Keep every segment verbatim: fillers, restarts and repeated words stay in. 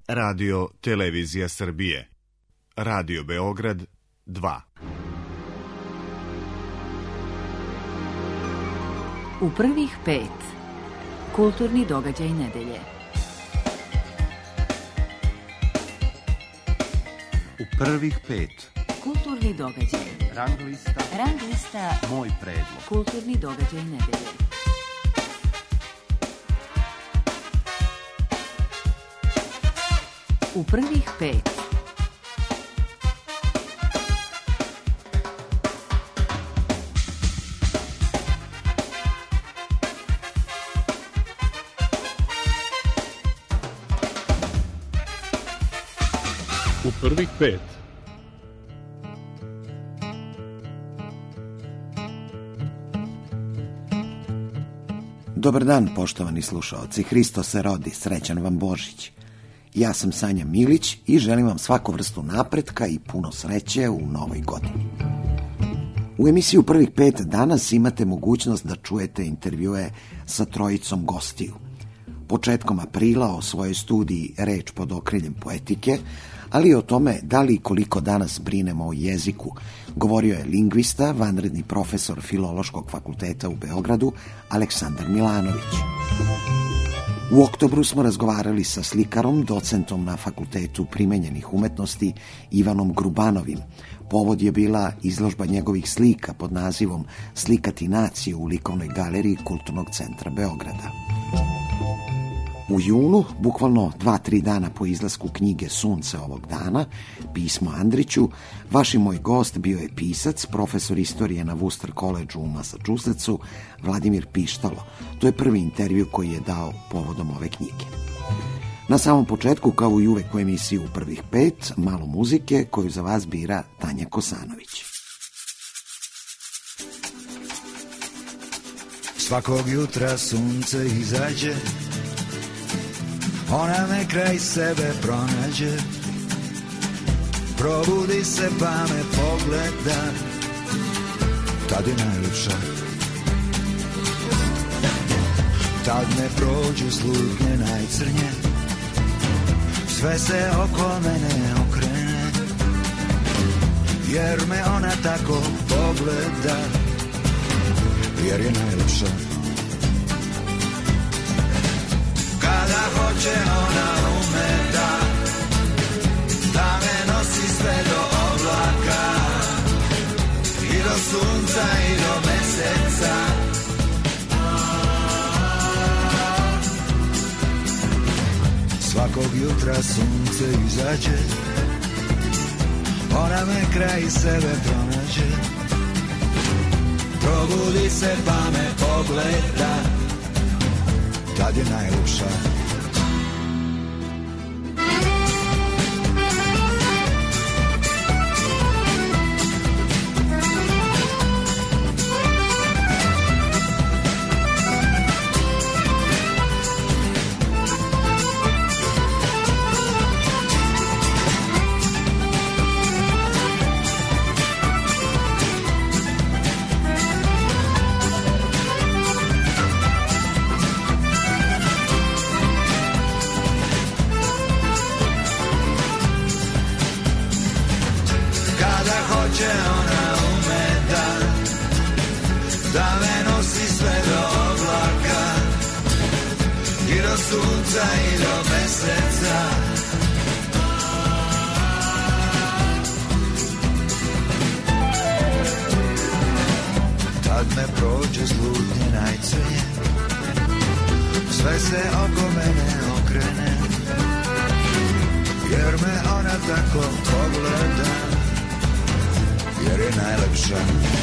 Radio Televizija Srbije. Radio Beograd dva. U prvih pet. Kulturni događaj nedelje. U prvih pet. Kulturni događaj. Rang lista. Rang lista. Moj predlog. Kulturni događaj nedelje. U prvih pet. U prvih pet. Dobar dan, poštovani slušaoci. Hristos se rodi, srećan vam Božić. Ja sam Sanja Milić i želim vam svaku vrstu napretka i puno sreće u novoj godini. U emisiju prvih pet danas imate mogućnost da čujete intervjue sa trojicom gostiju. Početkom aprila o svojoj studiji Reč pod okriljem poetike, ali i o tome da li i koliko danas brinemo o jeziku, govorio je lingvista, vanredni profesor Filološkog fakulteta u Beogradu, Aleksandar Milanović. U oktobru smo razgovarali sa slikarom, docentom na Fakultetu primenjenih umetnosti Ivanom Grubanovim. Povod je bila izložba njegovih slika pod nazivom Slikati nacije u likovnoj galeriji Kulturnog centra Beograda. U junu, bukvalno dva, tri dana po izlasku knjige Sunce ovog dana, pismo Andriću, vaš i moj gost bio je pisac, profesor istorije na Worcester Collegeu u Massachusettsu, Vladimir Pištalo. To je prvi intervju koji je dao povodom ove knjige. Na samom početku, kao i uvek u emisiji u prvih pet, malo muzike koju za vas bira Tanja Kosanović. Svakog jutra sunce izađe, ona me kraj sebe pronađe, probudi se pa me pogleda, tad je najljepša. Tad me prođu slutnje najcrnje, sve se oko mene okrene, jer me ona tako pogleda, jer je najljepša. Kada hoće ona ume da, da me nosi sve do oblaka, i do sunca i do meseca. Svakog jutra sunce izađe, ona me kraj sebe pronađe, probudi se pa me pogleda, tad je najljepša. Sve se oko mene okrene, jer me ona tako pogleda, jer je najlepša.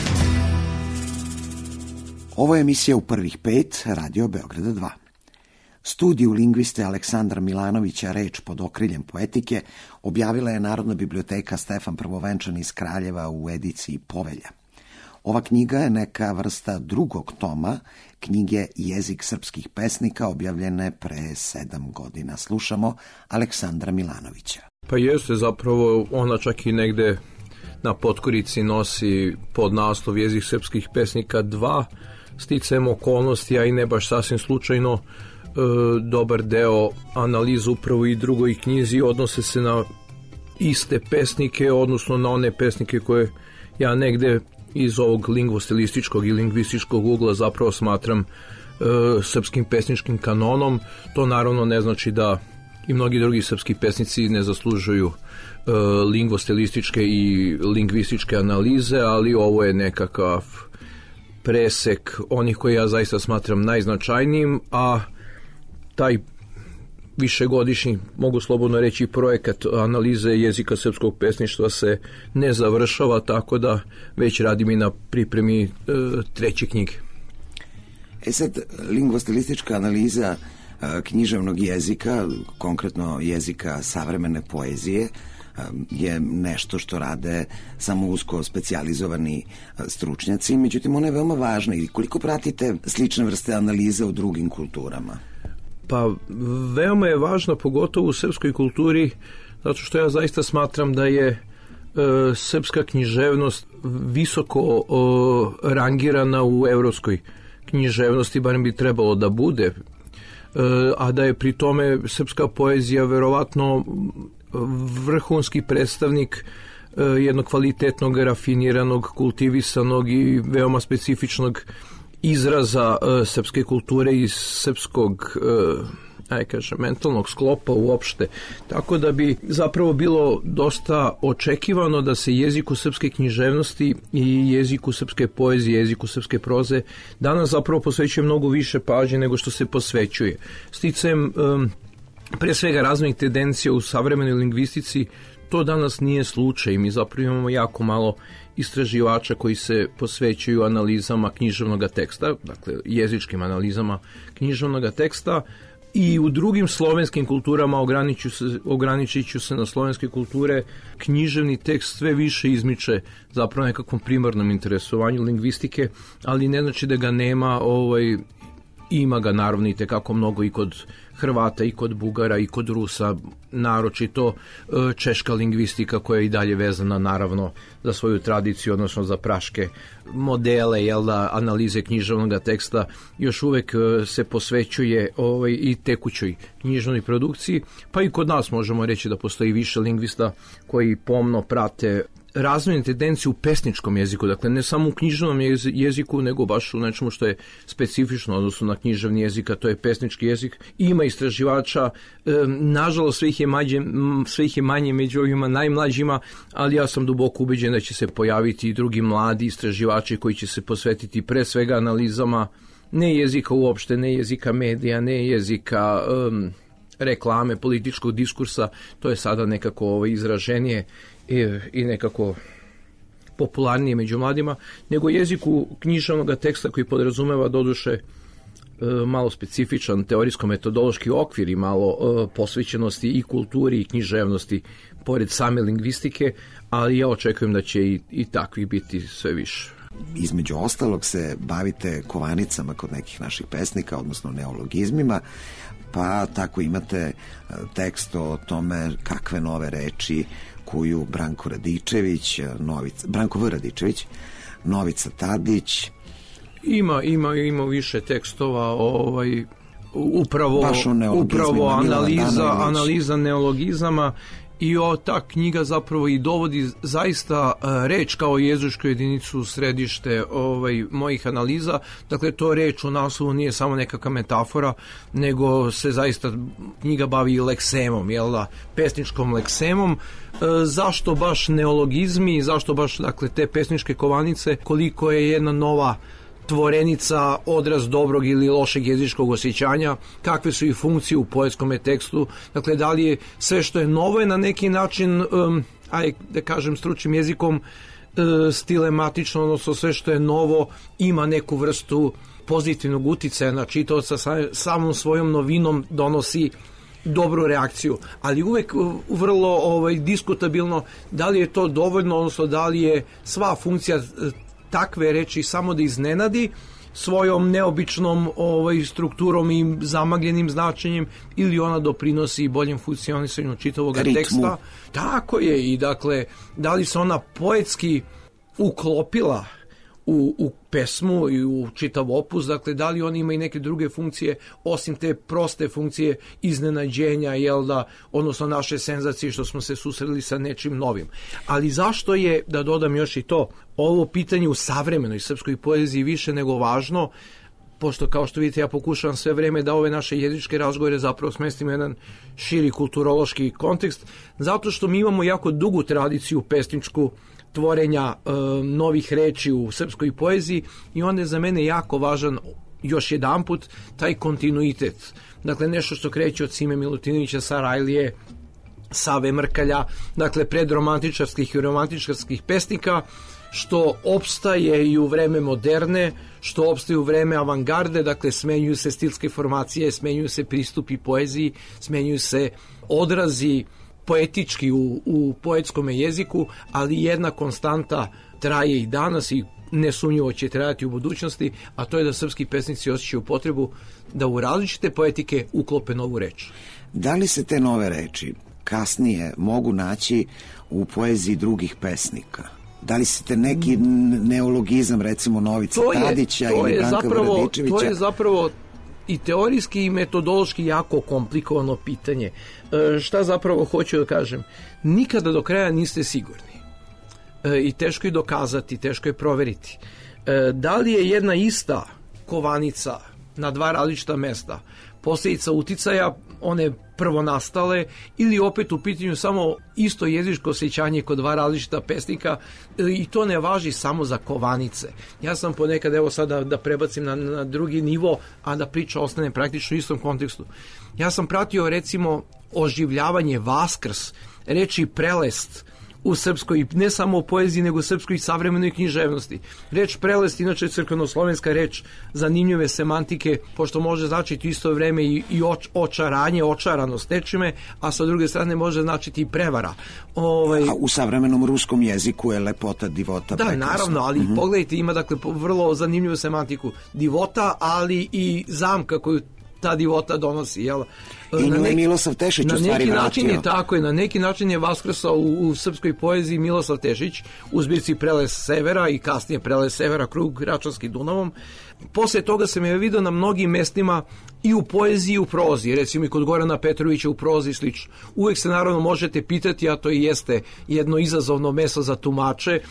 Ovo je emisija u prvih pet, Radio Beograda dva. Studiju lingviste Aleksandra Milanovića Reč pod okriljem poetike objavila je Narodna biblioteka Stefan Prvovenčani iz Kraljeva u ediciji Povelja. Ova knjiga je neka vrsta drugog toma knjige Jezik srpskih pesnika, objavljene pre sedam godina. Slušamo Aleksandra Milanovića. Pa jeste, zapravo ona čak i negde na potkorici nosi pod naslov Jezik srpskih pesnika dva, sticajem okolnosti, a i ne baš sasvim slučajno. dobar deo analiza upravo i drugoj knjizi odnose se na iste pesnike, odnosno na one pesnike koje ja negde iz ovog lingvostilističkog i lingvističkog ugla zapravo smatram e, srpskim pesničkim kanonom. To naravno ne znači da i mnogi drugi srpski pesnici ne zaslužuju e, lingvostilističke i lingvističke analize, ali ovo je nekakav presek onih koje ja zaista smatram najznačajnijim, a taj višegodišnji, mogu slobodno reći, projekat analize jezika srpskog pesništva se ne završava, tako da već radim i na pripremi e, treće knjige. E sad, lingvostilistička analiza e, književnog jezika, konkretno jezika savremene poezije, e, je nešto što rade samo usko specijalizovani e, stručnjaci, međutim ona je veoma važna. I koliko pratite slične vrste analize u drugim kulturama? Pa veoma je važno, pogotovo u srpskoj kulturi, zato što ja zaista smatram da je e, srpska književnost visoko o, rangirana u evropskoj književnosti, barem bi trebalo da bude, e, a da je pri tome srpska poezija verovatno vrhunski predstavnik e, jednog kvalitetnog, rafiniranog, kultivisanog i veoma specifičnog izraza uh, srpske kulture i srpskog uh, aj kažem, mentalnog sklopa uopšte. Tako da bi zapravo bilo dosta očekivano da se jeziku srpske književnosti i jeziku srpske poezije, jeziku srpske proze danas zapravo posvećuje mnogo više pažnje nego što se posvećuje. Sticajem um, pre svega razvojnih tendencija u savremenoj lingvistici to danas nije slučaj. Mi zapravo imamo jako malo istraživača koji se posvećuju analizama književnog teksta, dakle jezičkim analizama književnog teksta, i u drugim slovenskim kulturama, ograničit se, ograničit ću se na slovenske kulture, književni tekst sve više izmiče zapravo nekakvom primarnom interesovanju lingvistike, ali ne znači da ga nema, ovaj, ima ga naravno i tekako mnogo i kod Hrvata, i kod Bugara, i kod Rusa, naročito češka lingvistika koja je i dalje vezana naravno za svoju tradiciju, odnosno za praške modele, jel da, analize književnog teksta, još uvek se posvećuje ovaj, i tekućoj književnoj produkciji, pa i kod nas možemo reći da postoji više lingvista koji pomno prate razvojne tendencije u pesničkom jeziku, dakle ne samo u književnom jeziku, nego baš u nečemu što je specifično odnosno na književni jezik, a to je pesnički jezik. Ima istraživača, e, nažalost sve ih je manje, sve ih je manje među ovima najmlađima, ali ja sam duboko ubeđen da će se pojaviti i drugi mladi istraživači koji će se posvetiti pre svega analizama ne jezika uopšte, ne jezika medija, ne jezika um, reklame, političkog diskursa, to je sada nekako ovo izraženije i, i nekako popularnije među mladima, nego jeziku književnog teksta koji podrazumeva doduše malo specifičan teorijsko-metodološki okvir i malo posvećenosti i kulturi i književnosti pored same lingvistike, ali ja očekujem da će i, i takvih biti sve više. Između ostalog se bavite kovanicama kod nekih naših pesnika, odnosno neologizmima, pa tako imate tekst o tome kakve nove reči kuju Branko Radičević, Novica, Branko V. Radičević, Novica Tadić. Ima, ima, ima više tekstova, ovaj, upravo, upravo analiza, analiza neologizama, i o, ta knjiga zapravo i dovodi zaista reč kao jezičku jedinicu u središte ovaj, mojih analiza. Dakle, to reč u naslovu nije samo nekakva metafora, nego se zaista knjiga bavi i leksemom, jel da, pesničkom leksemom. E, zašto baš neologizmi, zašto baš dakle, te pesničke kovanice, koliko je jedna nova tvorenica odraz dobrog ili lošeg jezičkog osjećanja, kakve su i funkcije u poetskom tekstu, dakle da li je sve što je novo je na neki način, um, aj da kažem stručnim jezikom, uh, stilematično, odnosno sve što je novo ima neku vrstu pozitivnog uticaja na čitaoca, sa, samom svojom novinom donosi dobru reakciju, ali uvek vrlo ovaj, diskutabilno da li je to dovoljno, odnosno da li je sva funkcija takve reči samo da iznenadi svojom neobičnom ovaj, strukturom i zamagljenim značenjem, ili ona doprinosi boljem funkcionisanju čitavog teksta. Tako je, i dakle, da li se ona poetski uklopila u, u pesmu i u čitav opus, dakle da li oni imaju neke druge funkcije osim te proste funkcije iznenađenja, jel da, odnosno naše senzacije što smo se susreli sa nečim novim. Ali zašto je, da dodam još i to, ovo pitanje u savremenoj srpskoj poeziji više nego važno, pošto kao što vidite ja pokušavam sve vreme da ove naše jezičke razgovore zapravo smestim u jedan širi kulturološki kontekst, zato što mi imamo jako dugu tradiciju pesničku tvorenja e, novih reči u srpskoj poeziji i onda je za mene jako važan još jedanput taj kontinuitet. Dakle, nešto što kreće od Sime Milutinovića, Sarajlije, Save Mrkalja, dakle predromantičarskih i romantičarskih pesnika, što opstaje i u vreme moderne, što opstaje u vreme avangarde, dakle smenjuju se stilske formacije, smenjuju se pristupi poeziji, smenjuju se odrazi poetički u, u poetskom jeziku, ali jedna konstanta traje i danas i nesumnjivo će trajati u budućnosti, a to je da srpski pesnici osjećaju potrebu da u različite poetike uklope novu reč. Da li se te nove reči kasnije mogu naći u poeziji drugih pesnika? Da li se te neki neologizam, recimo Novice to je, Tadića to ili je Branka zapravo, Vradičevića? To je zapravo i teorijski i metodološki jako komplikovano pitanje. E, šta zapravo hoću da kažem? Nikada do kraja niste sigurni. E, I teško je dokazati, teško je proveriti. E, da li je jedna ista kovanica na dva različita mesta posljedica uticaja one prvo nastale ili opet u pitanju samo isto jezičko osjećanje kod dva različita pesnika i to ne važi samo za kovanice. Ja sam ponekad, evo sada da prebacim na, na drugi nivo, a da priča ostane praktično u istom kontekstu. Ja sam pratio recimo oživljavanje Vaskrs, reči prelest u srpskoj, ne samo u poeziji, nego u srpskoj savremenoj književnosti. Reč prelest, inače crkveno-slovenska reč zanimljive semantike, pošto može značiti u isto vreme i, i oč, očaranje, očaranost nečime, a sa druge strane može značiti i prevara. Ovaj, a u savremenom ruskom jeziku je lepota, divota, da, prekrasno. naravno, ali mm-hmm. pogledajte, ima dakle vrlo zanimljivu semantiku. Divota, ali i zamka koju ta divota donosi, jel? I nju je Milosav Tešić u stvari vratio. Na neki način je tako je, na neki način je vaskrsao u, u srpskoj poeziji Milosav Tešić u zbirci Preles Severa i kasnije Preles Severa, krug Račanski Dunavom. Posle toga sam je vidio na mnogim mestima i u poeziji i u prozi, recimo i kod Gorana Petrovića u prozi i slično. Uvek se naravno možete pitati, a to i jeste jedno izazovno mesto za tumače,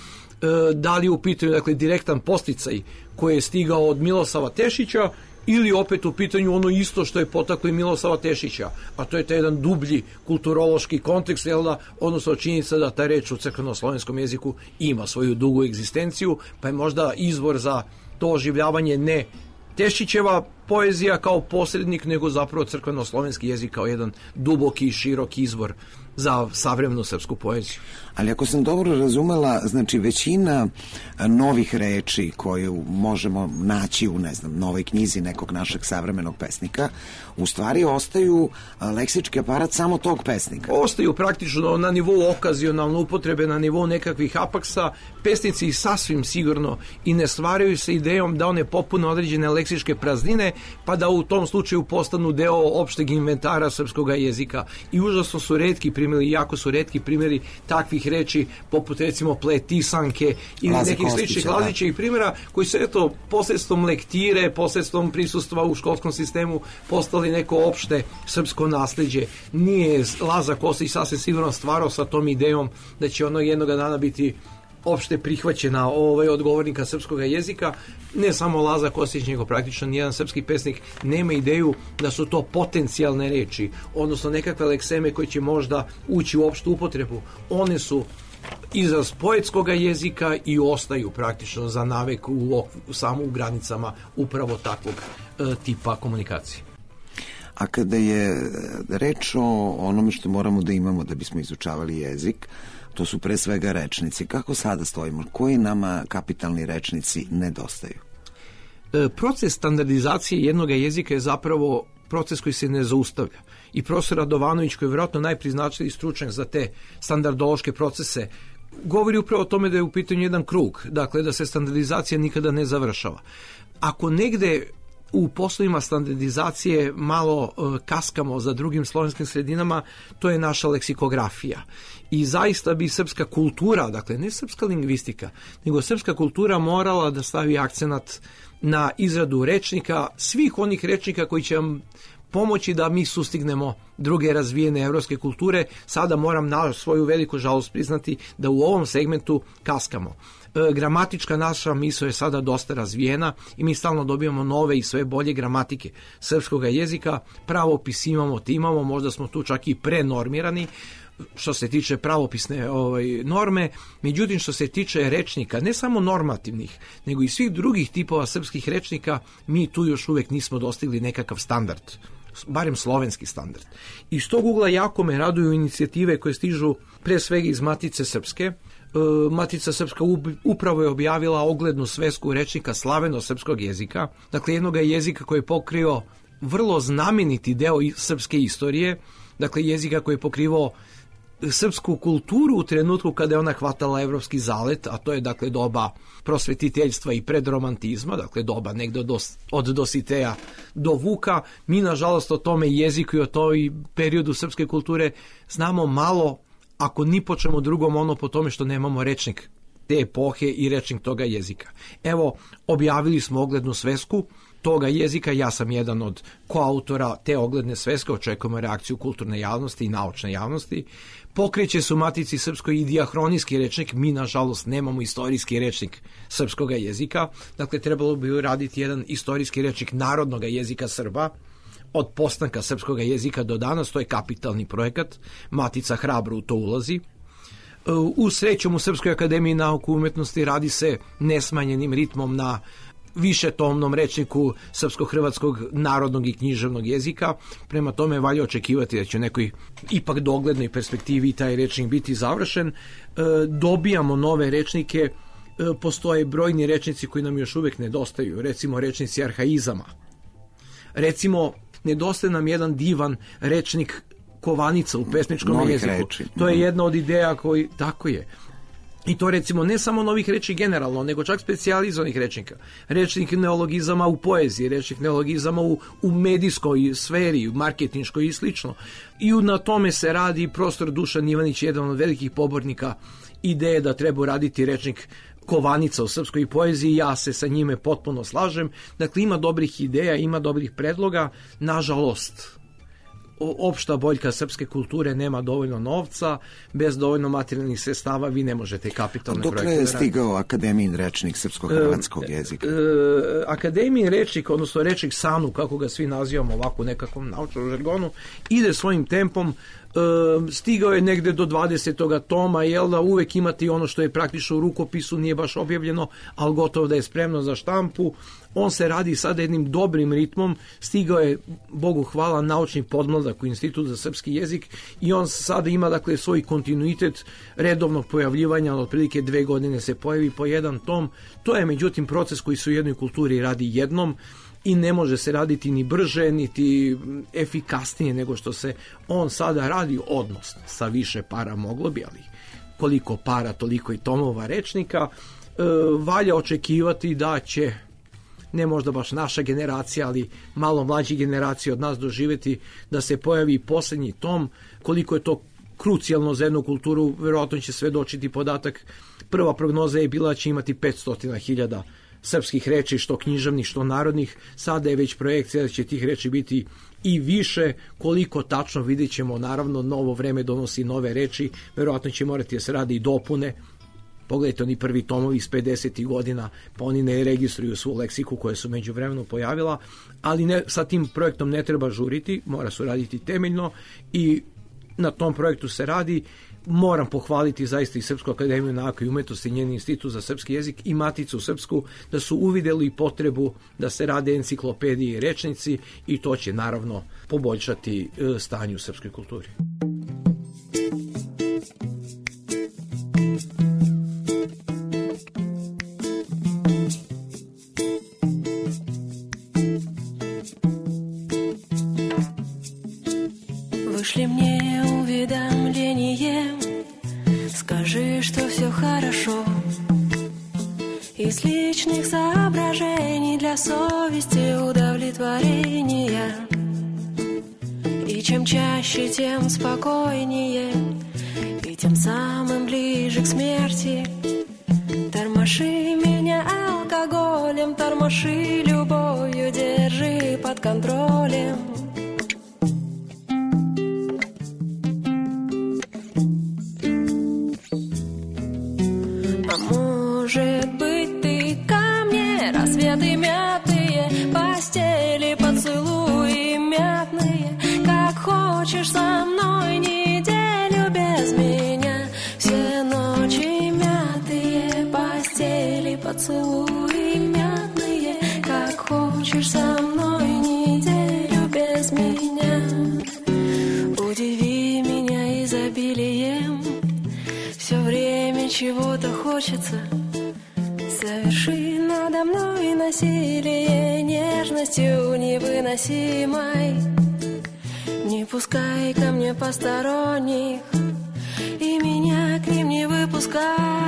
da li u pitanju dakle, direktan posticaj koji je stigao od Milosava Tešića ili opet u pitanju ono isto što je potaklo i Milosava Tešića, a to je taj jedan dublji kulturološki kontekst, jel da, odnosno činjenica da ta reč u crkveno-slovenskom jeziku ima svoju dugu egzistenciju, pa je možda izvor za to oživljavanje ne Tešićeva poezija kao posrednik, nego zapravo crkveno-slovenski jezik kao jedan duboki i široki izvor za savremenu srpsku poeziju. Ali ako sam dobro razumela, znači većina novih reči koje možemo naći u, ne znam, novoj knjizi nekog našeg savremenog pesnika, u stvari ostaju leksički aparat samo tog pesnika. Ostaju praktično na nivou okazionalne upotrebe, na nivou nekakvih apaksa. Pesnici sasvim sigurno i ne stvaraju se idejom da one popune određene leksičke praznine, pa da u tom slučaju postanu deo opšteg inventara srpskog jezika. I užasno su retki primjeri, jako su retki primjeri takvih reči, poput recimo pletisanke ili Laze nekih sličnih lazićih primjera, koji su eto posredstvom lektire, posredstvom prisustva u školskom sistemu postali neko opšte srpsko nasleđe. Nije Laza Kostić sasvim sigurno stvarao sa tom idejom da će ono jednog dana biti opšte prihvaćena ovaj odgovornika srpskog jezika. Ne samo Laza Kostić, nego praktično nijedan srpski pesnik nema ideju da su to potencijalne reči, odnosno nekakve lekseme koje će možda ući u opštu upotrebu. One su izraz poetskog jezika i ostaju praktično za navek u, u samo u granicama upravo takvog e, tipa komunikacije. A kada je reč o onome što moramo da imamo da bismo izučavali jezik, to su pre svega rečnici. Kako sada stojimo? Koji nama kapitalni rečnici nedostaju? E, proces standardizacije jednog jezika je zapravo proces koji se ne zaustavlja. I profesor Radovanović, koji je vjerojatno najpriznačliviji stručnjak za te standardološke procese, govori upravo o tome da je u pitanju jedan krug, dakle da se standardizacija nikada ne završava. Ako negde u poslovima standardizacije malo e, kaskamo za drugim slovenskim sredinama, to je naša leksikografija. I zaista bi srpska kultura, dakle ne srpska lingvistika, nego srpska kultura morala da stavi akcenat na izradu rečnika, svih onih rečnika koji će vam pomoći da mi sustignemo druge razvijene evropske kulture. Sada moram na svoju veliku žalost priznati da u ovom segmentu kaskamo. E, gramatička naša misao je sada dosta razvijena i mi stalno dobijamo nove i sve bolje gramatike srpskog jezika, pravopis imamo, ti imamo, možda smo tu čak i prenormirani što se tiče pravopisne ovaj, norme, međutim što se tiče rečnika, ne samo normativnih, nego i svih drugih tipova srpskih rečnika, mi tu još uvek nismo dostigli nekakav standard, barem slovenski standard. Iz tog ugla jako me raduju inicijative koje stižu pre svega iz Matice Srpske. Matica Srpska upravo je objavila oglednu svesku rečnika slaveno-srpskog jezika, dakle jednog jezika koji je pokrio vrlo znameniti deo srpske istorije, dakle jezika koji je pokrivao srpsku kulturu u trenutku kada je ona hvatala evropski zalet, a to je dakle doba prosvetiteljstva i predromantizma, dakle doba negde od, od Dositeja do Vuka. Mi nažalost o tome jeziku i o toj periodu srpske kulture znamo malo, ako ni po čemu drugom, ono po tome što nemamo rečnik te epohe i rečnik toga jezika. Evo, objavili smo oglednu svesku toga jezika, ja sam jedan od koautora te ogledne sveske, očekujemo reakciju kulturne javnosti i naučne javnosti. Pokreće se u Matici Srpskoj i dijahronijski rečnik, mi nažalost nemamo istorijski rečnik srpskog jezika, dakle trebalo bi raditi jedan istorijski rečnik narodnog jezika Srba, od postanka srpskog jezika do danas, to je kapitalni projekat, Matica hrabro u to ulazi. U srećom u Srpskoj akademiji nauke i umetnosti radi se nesmanjenim ritmom na višetomnom rečniku srpsko-hrvatskog narodnog i književnog jezika, prema tome valja očekivati da će u nekoj ipak doglednoj perspektivi taj rečnik biti završen. E, dobijamo nove rečnike, e, postoje brojni rečnici koji nam još uvek nedostaju, recimo rečnici arhaizama. Recimo, nedostaje nam jedan divan rečnik kovanica u pesničkom novih jeziku. Reči. To je jedna od ideja koji, tako je. I to recimo ne samo novih reči generalno, nego čak specijalizovanih rečnika. Rečnik neologizama u poeziji, rečnik neologizama u, u medijskoj sferi, u marketinškoj i slično. I na tome se radi. Prostor Dušan Ivanić je jedan od velikih pobornika ideje da treba raditi rečnik kovanica u srpskoj poeziji, ja se sa njime potpuno slažem. Dakle, ima dobrih ideja, ima dobrih predloga, nažalost opšta boljka srpske kulture nema dovoljno novca, bez dovoljno materijalnih sredstava vi ne možete kapitalne projekte. Dokle je stigao akademijin rečnik srpsko-hrvatskog jezika? E, e, akademijin rečnik, odnosno rečnik SANU, kako ga svi nazivamo ovako u nekakvom naučnom žargonu, ide svojim tempom. E, stigao je negde do dvadesetog toma, jel da uvek imate ono što je praktično u rukopisu, nije baš objavljeno, ali gotovo da je spremno za štampu. On se radi sada jednim dobrim ritmom, stigao je, Bogu hvala, naučni podmladak u Institut za srpski jezik i on sada ima dakle svoj kontinuitet redovnog pojavljivanja, od otprilike dve godine se pojavi po jedan tom. To je međutim proces koji se u jednoj kulturi radi jednom i ne može se raditi ni brže, niti efikasnije nego što se on sada radi, odnosno sa više para moglo bi, ali koliko para, toliko i tomova rečnika. E, valja očekivati da će, ne možda baš naša generacija, ali malo mlađi generacije od nas doživjeti da se pojavi posljednji tom. Koliko je to krucijalno za jednu kulturu, verovatno će svedočiti podatak. Prva prognoza je bila da će imati petsto hiljada srpskih reči, što književnih, što narodnih. Sada je već projekcija da će tih reči biti i više. Koliko tačno vidjet ćemo, naravno novo vreme donosi nove reči, verovatno će morati da se radi i dopune. Pogledajte, oni prvi tomovi iz pedesetih godina, pa oni ne registruju svu leksiku koja su međuvremeno pojavila, ali ne, sa tim projektom ne treba žuriti, mora se raditi temeljno i na tom projektu se radi. Moram pohvaliti zaista i Srpsku akademiju nauke i umetnosti, njen institut za srpski jezik i Maticu Srpsku, da su uvideli potrebu da se rade enciklopedije i rečnici i to će naravno poboljšati stanje u srpskoj kulturi. Вышли мне уведомление, скажи, что все хорошо. Из личных соображений для совести удавли творения. И чем чаще, тем спокойнее, и тем самым ближе к смерти. Тормоши меня алкоголем, тормоши любовью, держи под контролем. А может быть, ты ко мне, рассветы мятые, постели, поцелуи мятные. Как хочешь со мной неделю без меня. Все ночи мятые, постели, поцелуи мятные. Как хочешь со мной неделю без меня. Удиви меня изобилием, все время чего-то хочется. Соверши надо мной насилие нежностью невыносимой. Не пускай ко мне посторонних, и меня к ним не выпускай.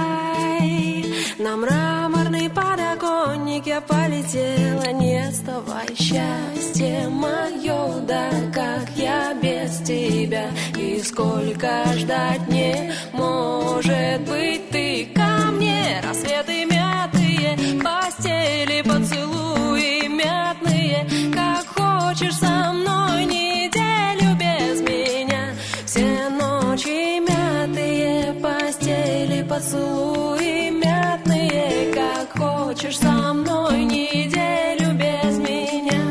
На мраморный подоконник я полетела, не отставай, счастье мое, да как я без тебя, и сколько ждать не может быть. Ты ко мне, рассветы мятые, постели, поцелуи мятные. Как хочешь со мной неделю без меня. Все ночи мятые, постели, поцелуи мятные. Как хочешь со мной неделю без меня.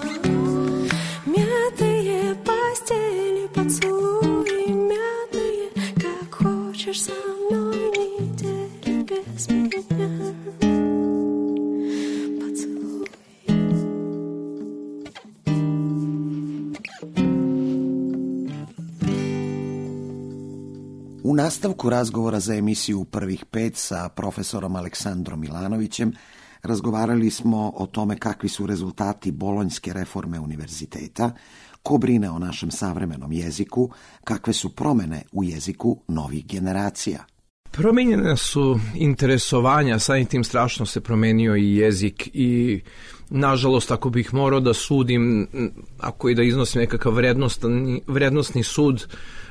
Мятые постели, поцелуи мятые. Как хочешь со мной неделю без меня. Поцелуй. U nastavku razgovora za emisiju Prvih pet sa profesorom Aleksandrom Milanovićem razgovarali smo o tome kakvi su rezultati bolonjske reforme univerziteta, ko brine o našem savremenom jeziku, kakve su promene u jeziku novih generacija. Promijenjena su interesovanja, samim tim strašno se promenio i jezik i nažalost ako bih morao da sudim, ako i da iznosim nekakav vrednostni, vrednostni sud,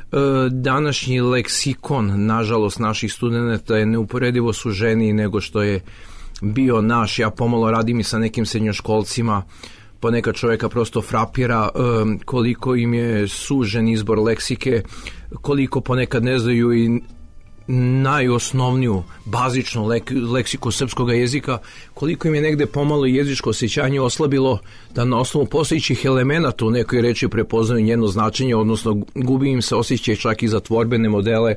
današnji leksikon, nažalost, naših studenta je neuporedivo suženiji nego što je bio naš. Ja pomalo radim i sa nekim srednjoškolcima, ponekad čovjeka prosto frapira koliko im je sužen izbor leksike, koliko ponekad ne znaju i najosnovniju, bazičnu lek, leksiku srpskog jezika, koliko im je negde pomalo jezičko osjećanje oslabilo da na osnovu postojećih elemenata u nekoj reči prepoznaju njeno značenje, odnosno gubi im se osjećaj čak i za tvorbene modele.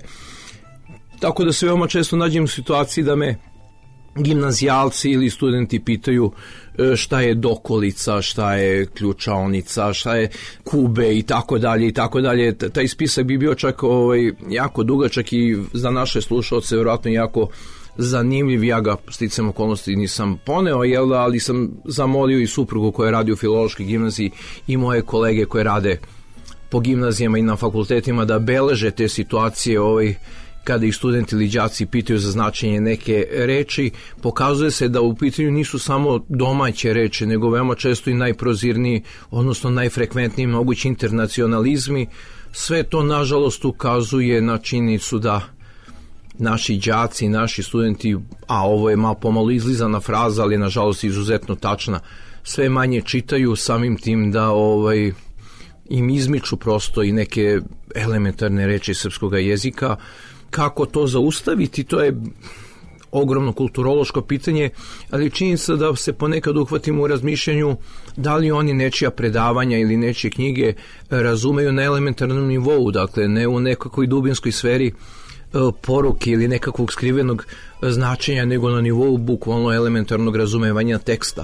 Tako da se veoma često nađem u situaciji da me gimnazijalci ili studenti pitaju šta je dokolica, šta je ključaonica, šta je kube i tako dalje i tako dalje. Taj spisak bi bio čak ovaj, jako dugačak i za naše slušaoce vjerojatno jako zanimljiv. Ja ga sticam okolnosti nisam poneo, jel, ali sam zamolio i suprugu koja radi u Filološkoj gimnaziji i moje kolege koje rade po gimnazijama i na fakultetima da beleže te situacije ovaj, kada ih studenti ili đaci pitaju za značenje neke reči. Pokazuje se da u pitanju nisu samo domaće reči, nego veoma često i najprozirniji, odnosno najfrekventniji mogući internacionalizmi. Sve to nažalost ukazuje na činjenicu da naši đaci, naši studenti, a ovo je malo pomalo izlizana fraza, ali nažalost izuzetno tačna, sve manje čitaju, samim tim da ovaj, im izmiču prosto i neke elementarne reči srpskog jezika. Kako to zaustaviti, to je ogromno kulturološko pitanje, ali činjenica da se ponekad uhvatimo u razmišljanju da li oni nečija predavanja ili nečije knjige razumeju na elementarnom nivou, dakle ne u nekakvoj dubinskoj sferi poruke ili nekakvog skrivenog značenja, nego na nivou bukvalno elementarnog razumevanja teksta.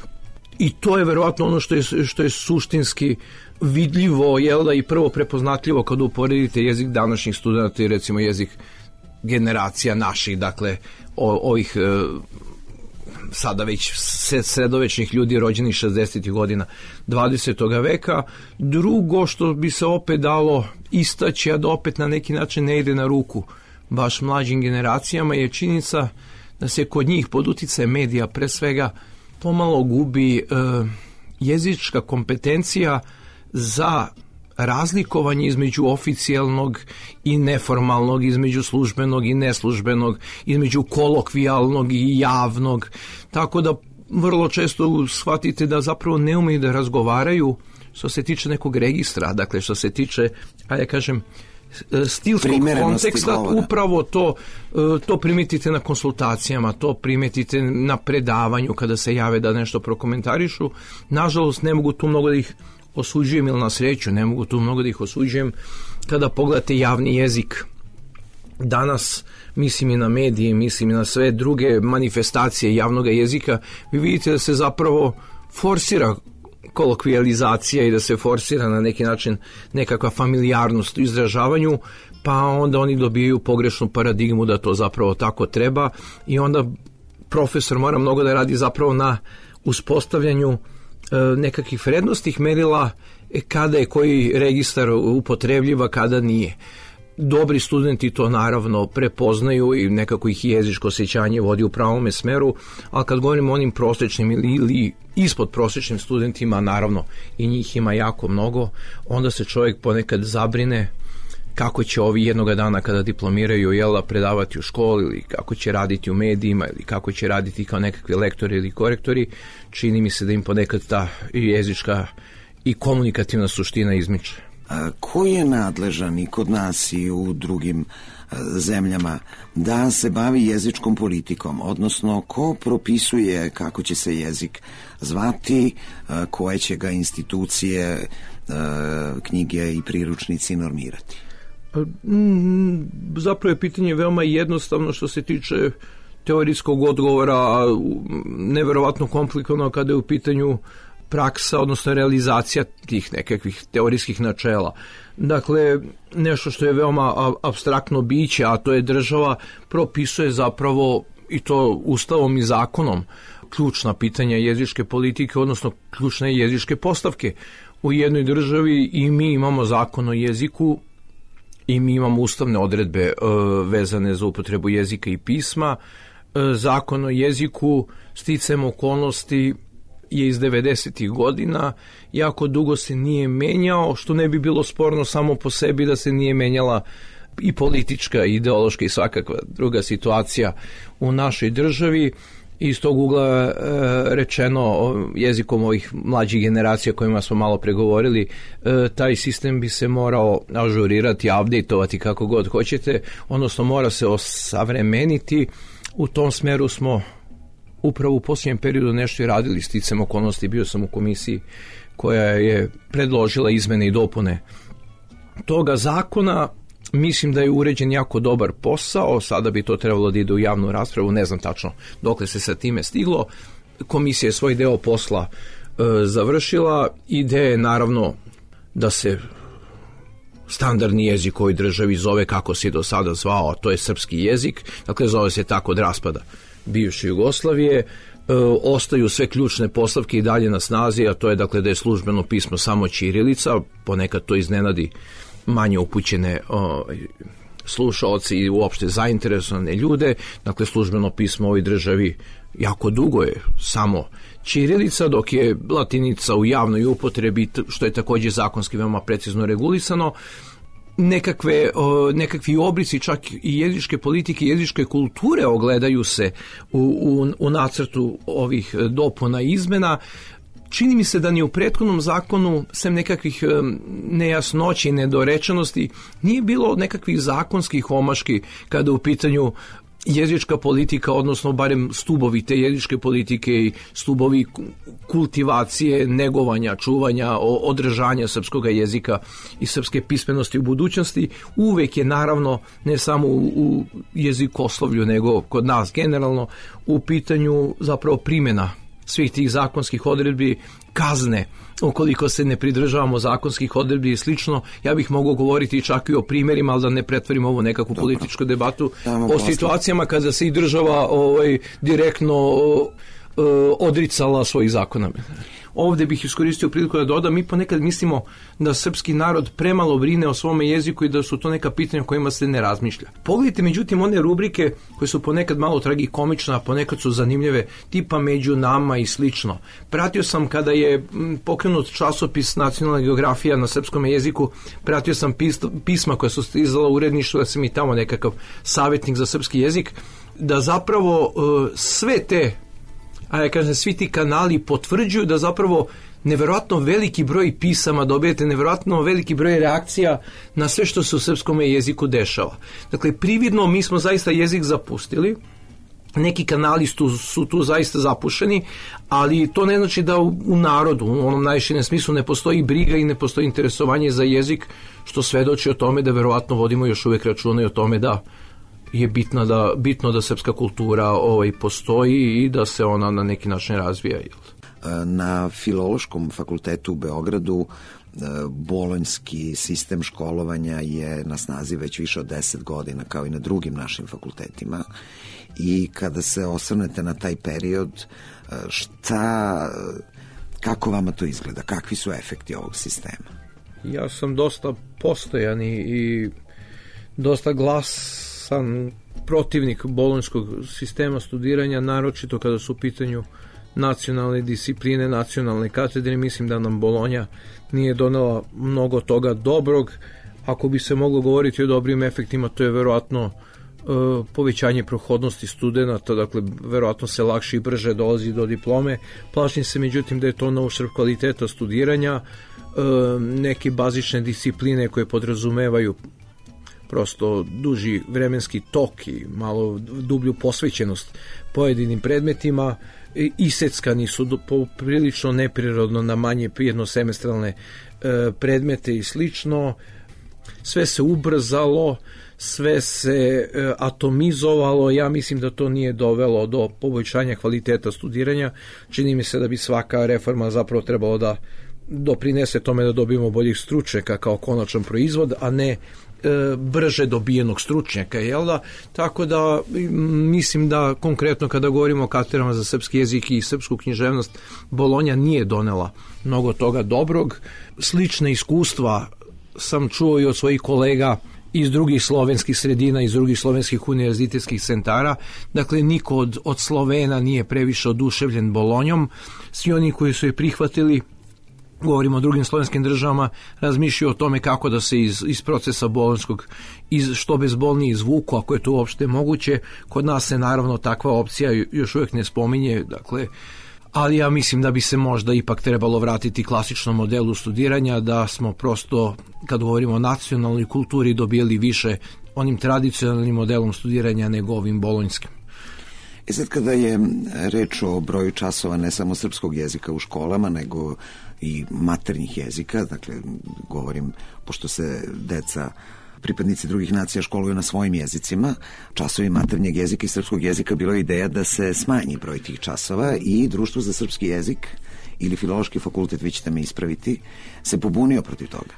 I to je verovatno ono što je, što je suštinski vidljivo, jel da, i prvo prepoznatljivo kad uporedite jezik današnjih studenta i recimo jezik generacija naših, dakle o, ovih e, sada već sredovečnih ljudi rođenih šezdesetih godina dvadesetog veka. Drugo što bi se opet dalo istaći, a da opet na neki način ne ide na ruku baš mlađim generacijama, je činjenica da se kod njih pod uticajem medija pre svega pomalo gubi e, jezička kompetencija za razlikovanje između oficijalnog i neformalnog, između službenog i neslužbenog, između kolokvijalnog i javnog, tako da vrlo često shvatite da zapravo ne umeju da razgovaraju što se tiče nekog registra, dakle što se tiče, ajde kažem, stilskog konteksta, govora. Upravo to, to primetite na konsultacijama, to primetite na predavanju kada se jave da nešto prokomentarišu. Nažalost, ne mogu tu mnogo da ih osuđujem, ili na sreću, ne mogu tu mnogo da ih osuđujem. Kada pogledate javni jezik danas, mislim i na medije, mislim i na sve druge manifestacije javnog jezika, vi vidite da se zapravo forsira kolokvijalizacija i da se forsira na neki način nekakva familijarnost u izražavanju, pa onda oni dobijaju pogrešnu paradigmu da to zapravo tako treba i onda profesor mora mnogo da radi zapravo na uspostavljanju e, nekakvih vrednostih merila kada je koji registar upotrebljiv, a kada nije. Dobri studenti to naravno prepoznaju i nekako ih jezičko osjećanje vodi u pravome smeru, ali kad govorimo o onim prosječnim ili, ili ispod prosječnim studentima, naravno i njih ima jako mnogo, onda se čovjek ponekad zabrine kako će ovi jednoga dana kada diplomiraju jela predavati u školi ili kako će raditi u medijima ili kako će raditi kao nekakvi lektori ili korektori. Čini mi se da im ponekad ta jezička i komunikativna suština izmiče. A ko je nadležan i kod nas i u drugim zemljama da se bavi jezičkom politikom, odnosno ko propisuje kako će se jezik zvati, koje će ga institucije, knjige i priručnici normirati? Zapravo je pitanje veoma jednostavno što se tiče teorijskog odgovora, neverovatno komplikovano kada je u pitanju praksa, odnosno realizacija tih nekakvih teorijskih načela. Dakle, nešto što je veoma apstraktno biće, a to je država, propisuje zapravo, i to ustavom i zakonom, ključna pitanja jezičke politike, odnosno ključne jezičke postavke u jednoj državi, i mi imamo zakon o jeziku i mi imamo ustavne odredbe e, vezane za upotrebu jezika i pisma. E, zakon o jeziku, sticajem okolnosti, je iz devedesetih godina, jako dugo se nije menjao, što ne bi bilo sporno samo po sebi da se nije menjala i politička, i ideološka i svakakva druga situacija u našoj državi. Iz tog ugla e, rečeno jezikom ovih mlađih generacija kojima smo malo pregovorili, e, taj sistem bi se morao ažurirati, updateovati, kako god hoćete, odnosno mora se osavremeniti. U tom smeru smo upravo u posljednjem periodu nešto i radili, sticam okolnosti, bio sam u komisiji koja je predložila izmene i dopune toga zakona. Mislim da je uređen jako dobar posao, sada bi to trebalo da ide u javnu raspravu, ne znam tačno dokle se sa time stiglo. Komisija je svoj deo posla e, završila. Ideja je naravno da se standardni jezik u ovoj državi zove kako se do sada zvao, a to je srpski jezik, dakle zove se tako od raspada bivše Jugoslavije. E, ostaju sve ključne postavke i dalje na snazi, a to je dakle da je službeno pismo samo ćirilica, ponekad to iznenadi manje upućene o, slušaoci i uopšte zainteresovane ljude. Dakle, službeno pismo u ovoj državi jako dugo je samo ćirilica, dok je latinica u javnoj upotrebi, što je također zakonski veoma precizno regulisano. Nekakve, o, nekakvi oblici čak i jezičke politike i jezičke kulture ogledaju se u, u, u nacrtu ovih dopuna i izmena. Čini mi se da ni u prethodnom zakonu, sem nekakvih nejasnoći i nedorečenosti, nije bilo nekakvih zakonskih omaški kada u pitanju jezička politika, odnosno barem stubovi te jezičke politike i stubovi kultivacije, negovanja, čuvanja, održanja srpskog jezika i srpske pismenosti u budućnosti. Uvek je naravno, ne samo u, u jezikoslovlju, nego kod nas generalno, u pitanju zapravo primjena svih tih zakonskih odredbi, kazne ukoliko se ne pridržavamo zakonskih odredbi i slično. Ja bih mogao govoriti čak i o primjerima, ali da ne pretvorimo ovo nekakvu Dobro. političku debatu, Tamo o situacijama kada se i država ovaj, direktno odricala svojih zakona. Ovdje bih iskoristio priliku da dodam, mi ponekad mislimo da srpski narod premalo brine o svome jeziku i da su to neka pitanja o kojima se ne razmišlja. Pogledajte međutim one rubrike koje su ponekad malo tragikomične, a ponekad su zanimljive, tipa Među nama i slično. Pratio sam kada je pokrenut časopis Nacionalna geografija na srpskom jeziku, pratio sam pisma koja su stizala u uredništvu, da sam i tamo nekakav savjetnik za srpski jezik, da zapravo sve te a ja kažem, svi ti kanali potvrđuju da zapravo nevjerojatno veliki broj pisama dobijete, nevjerojatno veliki broj reakcija na sve što se u srpskom jeziku dešava. Dakle, prividno mi smo zaista jezik zapustili, neki kanali su, su tu zaista zapušeni, ali to ne znači da u, u narodu, u onom najširem smislu, ne postoji briga i ne postoji interesovanje za jezik, što svedoči o tome da verovatno vodimo još uvijek računa i o tome da je bitno da, bitno da srpska kultura ovaj, postoji i da se ona na neki način razvija. Na Filološkom fakultetu u Beogradu bolonjski sistem školovanja je na snazi već više od deset godina, kao i na drugim našim fakultetima. I kada se osvrnete na taj period, šta, kako vama to izgleda? Kakvi su efekti ovog sistema? Ja sam dosta postojan i, i dosta glas sam protivnik bolonjskog sistema studiranja, naročito kada su u pitanju nacionalne discipline, nacionalne katedre. Mislim da nam Bolonja nije donela mnogo toga dobrog. Ako bi se moglo govoriti o dobrim efektima, to je verovatno e, povećanje prohodnosti studenata, dakle verovatno se lakše i brže dolazi do diplome. Plašim se međutim da je to na uštrb kvaliteta studiranja, e, neke bazične discipline koje podrazumevaju prosto duži vremenski tok i malo dublju posvećenost pojedinim predmetima iseckani su prilično neprirodno na manje jednosemestralne e, predmete i slično. Sve se ubrzalo, sve se e, atomizovalo. Ja mislim da to nije dovelo do poboljšanja kvaliteta studiranja. Čini mi se da bi svaka reforma zapravo trebalo da doprinese tome da dobijemo boljih stručnjaka kao konačan proizvod, a ne brže dobijenog stručnjaka, jel da? Tako da mislim da konkretno kada govorimo o katedrama za srpski jezik i srpsku književnost, Bolonja nije donela mnogo toga dobrog. Slične iskustva sam čuo i od svojih kolega iz drugih slovenskih sredina, iz drugih slovenskih univerzitetskih centara. Dakle, niko od, od Slovena nije previše oduševljen Bolonjom. Svi oni koji su je prihvatili, govorimo o drugim slovenskim državama, razmišljaju o tome kako da se iz, iz procesa bolonjskog iz, što bezbolnije izvuku, ako je to uopšte moguće. Kod nas se naravno takva opcija još uvijek ne spominje, dakle, ali ja mislim da bi se možda ipak trebalo vratiti klasičnom modelu studiranja, da smo prosto, kad govorimo o nacionalnoj kulturi, dobijeli više onim tradicionalnim modelom studiranja nego ovim bolonjskim. I sad kada je reč o broju časova ne samo srpskog jezika u školama, nego i maternjih jezika, dakle govorim, pošto se deca pripadnici drugih nacija školuju na svojim jezicima, časovi maternjeg jezika i srpskog jezika, bilo je ideja da se smanji broj tih časova i Društvo za srpski jezik ili Filološki fakultet, vi ćete me ispraviti, se pobunio protiv toga.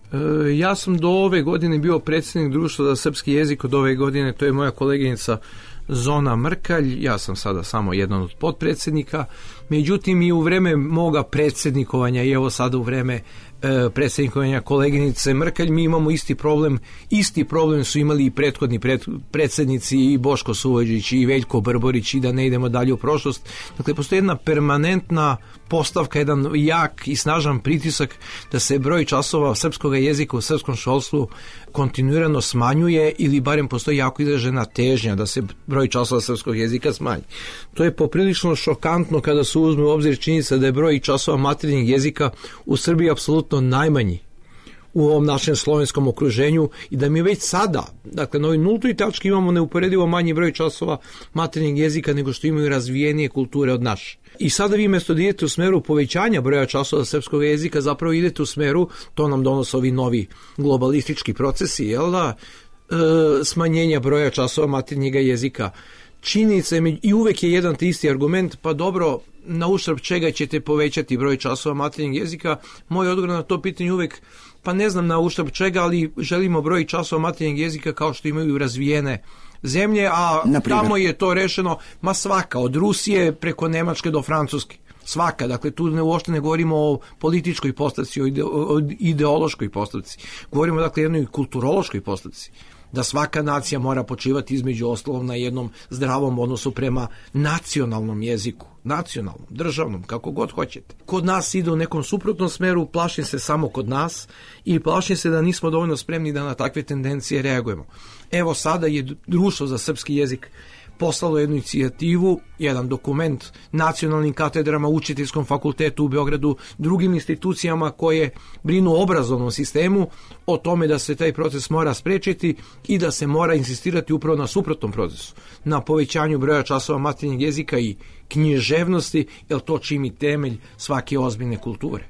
E, ja sam do ove godine bio predsjednik Društva za srpski jezik, od ove godine to je moja koleginica Zona Mrkalj, ja sam sada samo jedan od potpredsjednika, međutim i u vreme moga predsjednikovanja i evo sada u vreme e, predsjednikovanja koleginice Mrkalj mi imamo isti problem, isti problem su imali i prethodni pred, predsjednici i Boško Suvođić i Veljko Brborić i da ne idemo dalje u prošlost. Dakle, postoji jedna permanentna postavka, jedan jak i snažan pritisak da se broj časova srpskog jezika u srpskom školstvu kontinuirano smanjuje ili barem postoji jako izražena težnja da se broj časova srpskog jezika smanji. To je poprilično šokantno kada se uzme u obzir činjenica da je broj časova maternjeg jezika u Srbiji apsolutno najmanji u ovom našem slovenskom okruženju i da mi već sada, dakle na ovoj nultoj tački imamo neuporedivo manji broj časova maternjeg jezika nego što imaju razvijenije kulture od naše. I sada vi mjesto da idete u smeru povećanja broja časova srpskog jezika, zapravo idete u smeru, to nam donose ovi novi globalistički procesi, jel da, e, smanjenja broja časova maternjeg jezika. Činjenica je, i uvek je jedan te isti argument, pa dobro, na uštrb čega ćete povećati broj časova maternjeg jezika? Moj odgovor na to pitanje uvek pa ne znam na uštrb čega, ali želimo broj časova materinjeg jezika kao što imaju razvijene zemlje, a Naprimer? tamo je to rešeno, ma svaka, od Rusije preko Nemačke do Francuske. Svaka, dakle tu ne uopšte ne govorimo o političkoj postavci, o, ide, o ideološkoj postavci. Govorimo dakle o jednoj kulturološkoj postavci. Da svaka nacija mora počivati između ostalog na jednom zdravom odnosu prema nacionalnom jeziku, nacionalnom, državnom, kako god hoćete. Kod nas ide u nekom suprotnom smeru, plašim se samo kod nas i plašim se da nismo dovoljno spremni da na takve tendencije reagujemo. Evo sada je Društvo za srpski jezik poslalo jednu inicijativu, jedan dokument nacionalnim katedrama, učiteljskom fakultetu u Beogradu, drugim institucijama koje brinu o obrazovnom sistemu, o tome da se taj proces mora sprečiti i da se mora insistirati upravo na suprotnom procesu, na povećanju broja časova materinjeg jezika i književnosti, jer to čini temelj svake ozbiljne kulture.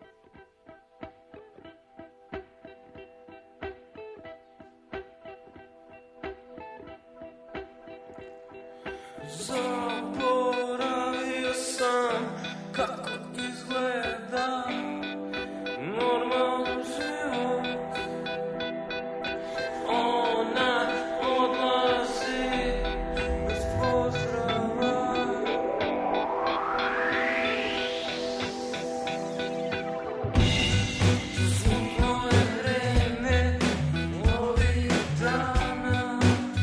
Zaboravio sam kako izgleda normalan život. Ona odlazi bez pozdrava. Smutno je vreme ovih dana.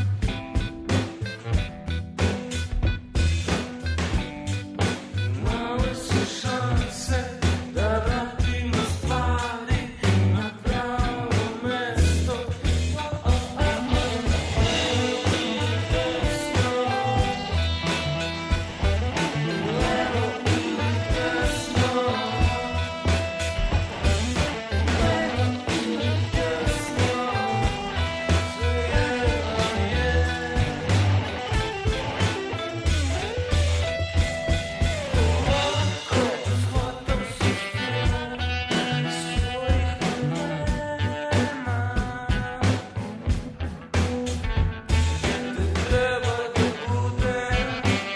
Male su šanse da vratimo stvari na pravo mesto. Levo ili desno, levo ili desno, svejedno je. Shvatam suštinu svojih problema. Da treba da budem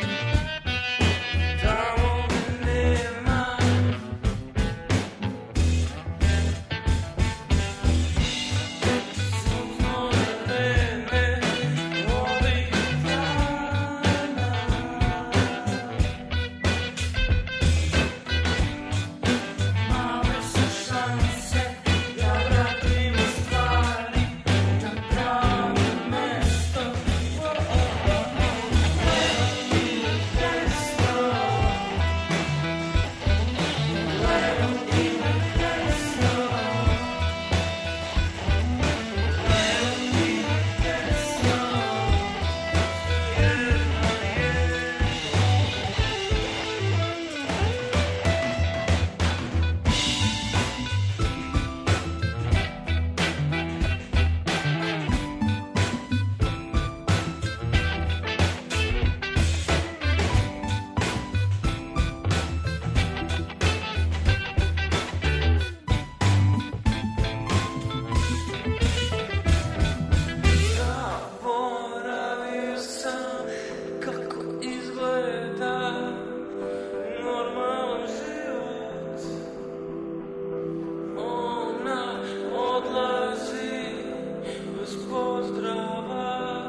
tamo gde nema. Smutno je vreme ovih dana. Male su šanse da vratimo stvari na pravo mesto. Levo ili desno, levo ili desno, levo ili desno, svejedno je. Zaboravio sam kako izgleda normalan život. Ona odlazi bez pozdrava.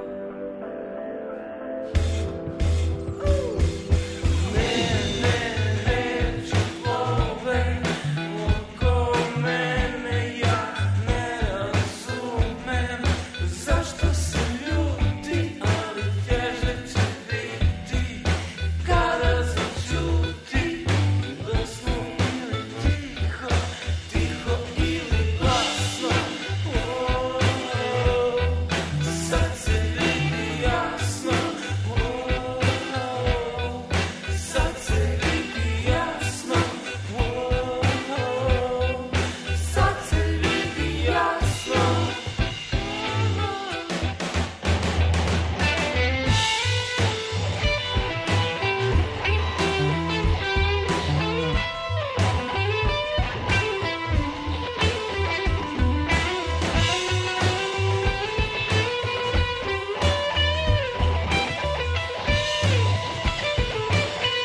Mene reči plove oko mene, ja ne razumem zašto se ljuti, ali teže će biti kada začuti. Glasno ili tiho, tiho ili glasno. O, sad se vidi jasno. O, sad se vidi jasno. O, sad se vidi jasno.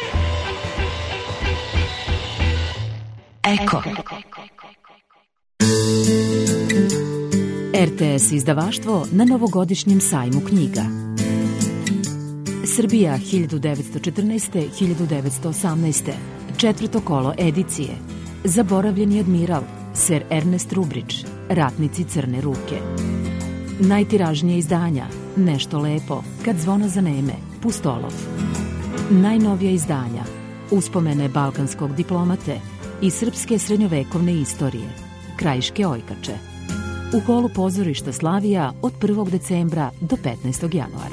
Eko. er te es izdavaštvo na novogodišnjem sajmu knjiga. Srbija hiljadu devetsto četrnaeste do hiljadu devetsto osamnaeste. Četvrto kolo edicije. Zaboravljeni admiral, ser Ernest Rubrić, Ratnici crne ruke. Najtiražnije izdanja, Nešto lepo, Kad zvona zaneme, Pustolov. Najnovija izdanja, Uspomene balkanskog diplomate i srpske srednjovekovne istorije, Krajiške ojkače. U holu pozorišta Slavija od prvog decembra do petnaestog januara.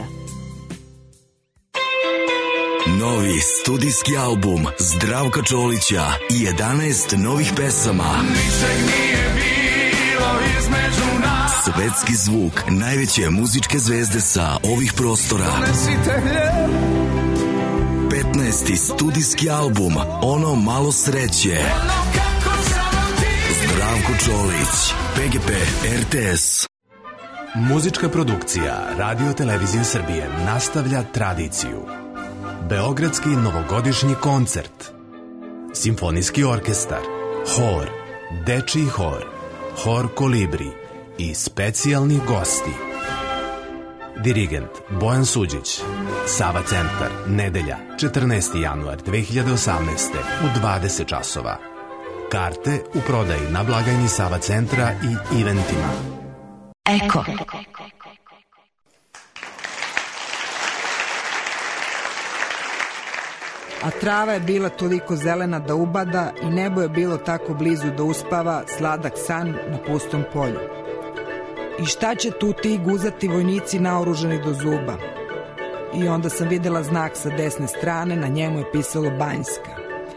Novi studijski album Zdravka Čolića i jedanaest novih pesama. Ničeg nije bilo između nas. Svetski zvuk najveće muzičke zvezde sa ovih prostora. Donesite hljeb. petnaesti studijski album Ono malo sreće. Ono kako sam vam ti. Zdravko Čolić, P G P R T S. Muzička produkcija Radio Televizije Srbije nastavlja tradiciju. Beogradski novogodišnji koncert, simfonijski orkestar, hor, dečiji hor, hor Kolibri i specijalni gosti. Dirigent Bojan Suđić. Sava centar, nedelja, četrnaesti januar dve hiljade osamnaeste u dvadeset časova. Karte u prodaji na blagajni Sava centra i eventima. Eko. A trava je bila toliko zelena da ubada i nebo je bilo tako blizu da uspava sladak san na pustom polju. I šta će tu ti guzati vojnici naoružani do zuba? I onda sam videla znak sa desne strane, na njemu je pisalo Banjska.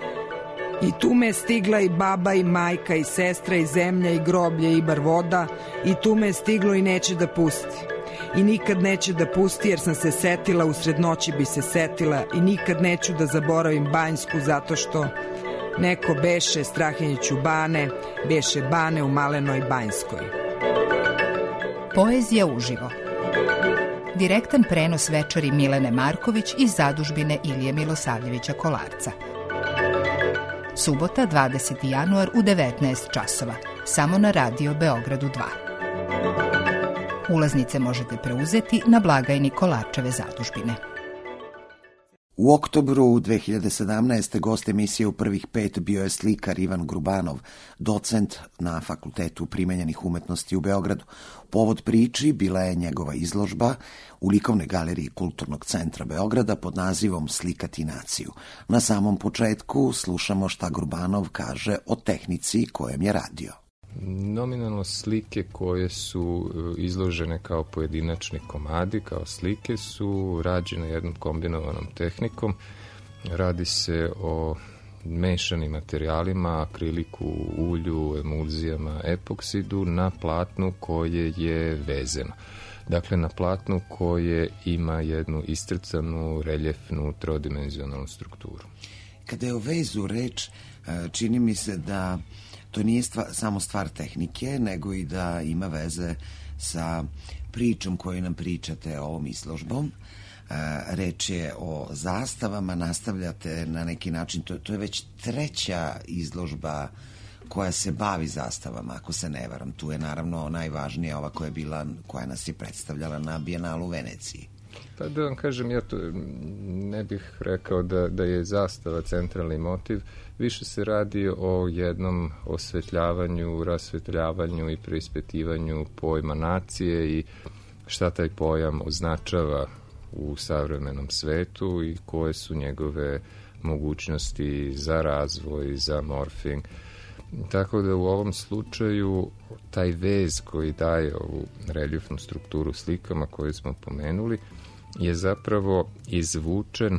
I tu me je stigla i baba i majka i sestra i zemlja i groblje i bar voda, i tu me je stiglo i neće da pusti. I nikad neće da pusti jer sam se setila, usred noći bi se setila, i nikad neću da zaboravim Banjsku zato što neko beše Strahinjiću bane, beše bane u malenoj Banjskoj. Poezija uživo. Direktan prenos večeri Milene Marković iz zadužbine Ilije Milosavljevića Kolarca. Subota, dvadeseti januar u devetnaest časova, samo na Radio Beogradu dva. Ulaznice možete preuzeti na blagajni Kolarčeve zadužbine. U oktobru dve hiljade sedamnaeste. gost emisije U prvih pet bio je slikar Ivan Grubanov, docent na Fakultetu primenjenih umetnosti u Beogradu. Povod priči bila je njegova izložba u likovnoj galeriji Kulturnog centra Beograda pod nazivom Slikati naciju. Na samom početku slušamo šta Grubanov kaže o tehnici kojem je radio. Nominalno slike koje su izložene kao pojedinačni komadi, kao slike, su rađene jednom kombinovanom tehnikom. Radi se o mešanim materijalima, akriliku, ulju, emulzijama, epoksidu na platnu koje je vezeno. Dakle, na platnu koje ima jednu istrcanu, reljefnu, trodimenzionalnu strukturu. Kada je o vezu reč, čini mi se da to nije stva, samo stvar tehnike, nego i da ima veze sa pričom koju nam pričate ovom izložbom. E, reč je o zastavama, nastavljate na neki način, to, to je već treća izložba koja se bavi zastavama, ako se ne varam. Tu je naravno najvažnija ova koja je bila, koja nas je predstavljala na Bijenalu u Veneciji. Pa da vam kažem, ja to ne bih rekao da, da je zastava centralni motiv. Više se radi o jednom osvetljavanju, rasvetljavanju i preispitivanju pojma nacije i šta taj pojam označava u savremenom svetu i koje su njegove mogućnosti za razvoj, za morfing. Tako da u ovom slučaju taj vez koji daje ovu reljefnu strukturu slikama koju smo pomenuli je zapravo izvučen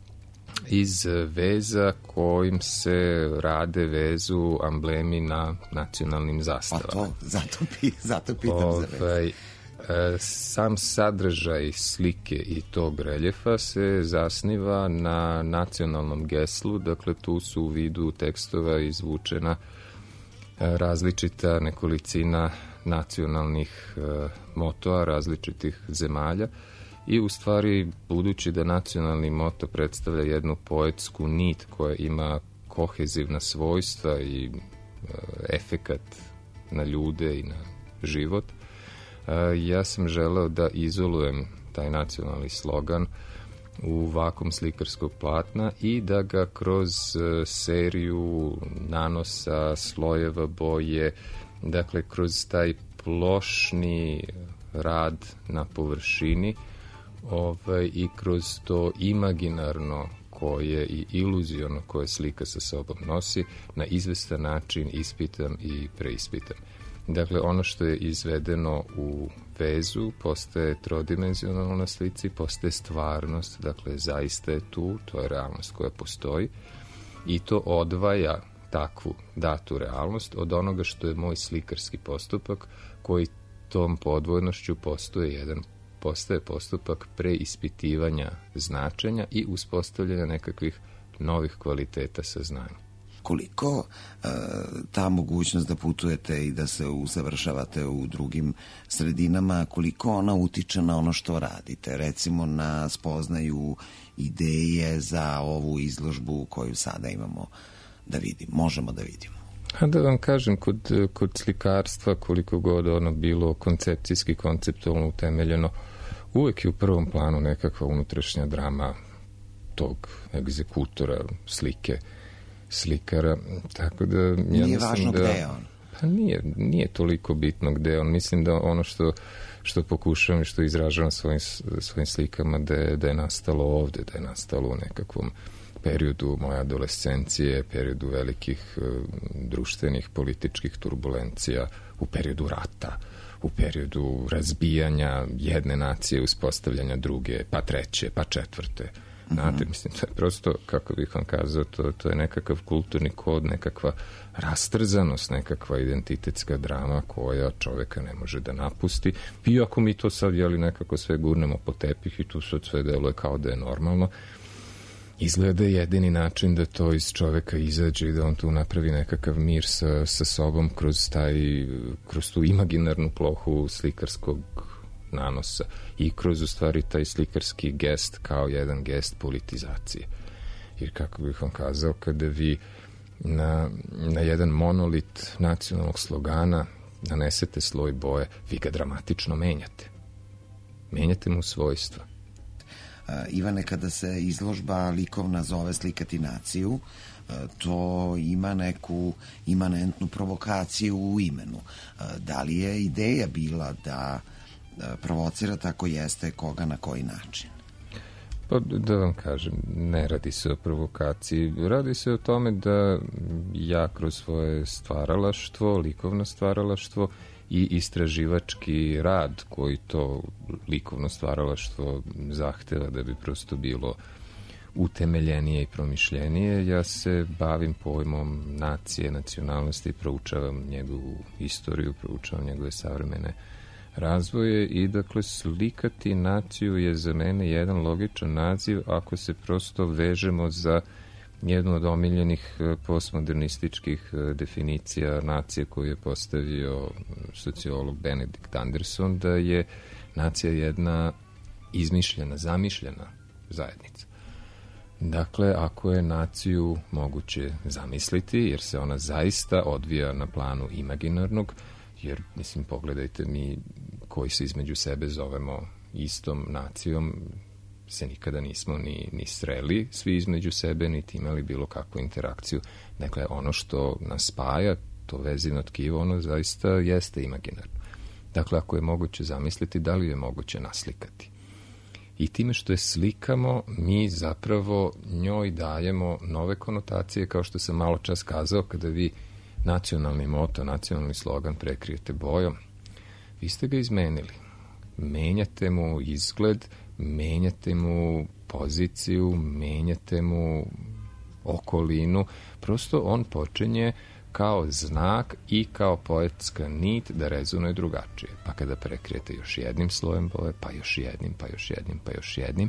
iz veza kojim se rade vezu amblemi na nacionalnim zastavama. Pa to, zato, pi, zato pitam Ove, za vez. Sam sadržaj slike i tog reljefa se zasniva na nacionalnom geslu, dakle tu su u vidu tekstova izvučena različita nekolicina nacionalnih motoa različitih zemalja. I u stvari, budući da nacionalni moto predstavlja jednu poetsku nit koja ima kohezivna svojstva i e, efekat na ljude i na život, Ja sam želeo da izolujem taj nacionalni slogan u vakuum slikarskog platna i da ga kroz seriju nanosa, slojeva boje, dakle kroz taj plošni rad na površini ovaj, i kroz to imaginarno koje i iluziono koje slika sa sobom nosi, na izvestan način ispitam i preispitam. Dakle, ono što je izvedeno u vezu postaje trodimenzionalno na slici, postaje stvarnost, dakle, zaista je tu, to je realnost koja postoji i to odvaja takvu datu realnost od onoga što je moj slikarski postupak koji tom podvojnošću postoje jedan postaje postupak preispitivanja značenja i uspostavljanja nekakvih novih kvaliteta saznanja. Koliko e, ta mogućnost da putujete i da se usavršavate u drugim sredinama, koliko ona utiče na ono što radite? Recimo na spoznaju ideje za ovu izložbu koju sada imamo da vidimo, možemo da vidimo. A da vam kažem, kod, kod slikarstva, koliko god ono bilo koncepcijski, konceptualno utemeljeno, uvek je u prvom planu nekakva unutrašnja drama tog egzekutora slike, slikara, tako da ja nije mislim važno da, gde je on. Pa nije, nije toliko bitno gde je on. Mislim da ono što, što pokušavam i što izražavam svojim, svojim slikama da je, da je nastalo ovde, da je nastalo u nekakvom periodu moje adolescencije, periodu velikih uh, društvenih, političkih turbulencija, u periodu rata, u periodu razbijanja jedne nacije, uspostavljanja druge, pa treće, pa četvrte. Znate, mm-hmm. mislim, to je prosto, kako bih vam kazao, to, to je nekakav kulturni kod, nekakva rastrzanost, nekakva identitetska drama koja čoveka ne može da napusti. I ako mi to sad, jeli, nekako sve gurnemo po tepih i tu sad sve deluje kao da je normalno, izgleda jedini način da to iz čoveka izađe i da on tu napravi nekakav mir sa, sa sobom kroz taj, kroz tu imaginarnu plohu slikarskog nanosa i kroz u stvari taj slikarski gest kao jedan gest politizacije. Jer kako bih vam kazao, kada vi na, na jedan monolit nacionalnog slogana nanesete sloj boje, vi ga dramatično menjate. Menjate mu svojstva. Uh, Ivane, kada se izložba likovna zove Slikati naciju, uh, to ima neku imanentnu provokaciju u imenu. Uh, da li je ideja bila da uh, provocira, tako jeste, koga na koji način? Pa da vam kažem, ne radi se o provokaciji, radi se o tome da ja kroz svoje stvaralaštvo, likovno stvaralaštvo i istraživački rad koji to likovno stvaralaštvo zahteva da bi prosto bilo utemeljenije i promišljenije, ja se bavim pojmom nacije, nacionalnosti, proučavam njegovu istoriju, proučavam njegove savremene razvoje i dakle slikati naciju je za mene jedan logičan naziv ako se prosto vežemo za jednu od omiljenih postmodernističkih definicija nacije koju je postavio sociolog Benedict Anderson, da je nacija jedna izmišljena, zamišljena zajednica. Dakle, ako je naciju moguće zamisliti, jer se ona zaista odvija na planu imaginarnog, jer, mislim, pogledajte, mi koji se između sebe zovemo istom nacijom, se nikada nismo ni, ni sreli svi između sebe, niti imali bilo kakvu interakciju. Dakle, ono što nas spaja, to vezino tkivo, ono zaista jeste imaginarno. Dakle, ako je moguće zamisliti, da li je moguće naslikati? I time što je slikamo, mi zapravo njoj dajemo nove konotacije, kao što sam malo čas kazao, kada vi nacionalni moto, nacionalni slogan prekrijete bojom, vi ste ga izmenili. Menjate mu izgled, menjate mu poziciju, menjate mu okolinu, prosto on počinje kao znak i kao poetska nit da rezonuje drugačije. Pa kada prekrijete još jednim slojem boje, pa još jednim, pa još jednim, pa još jednim,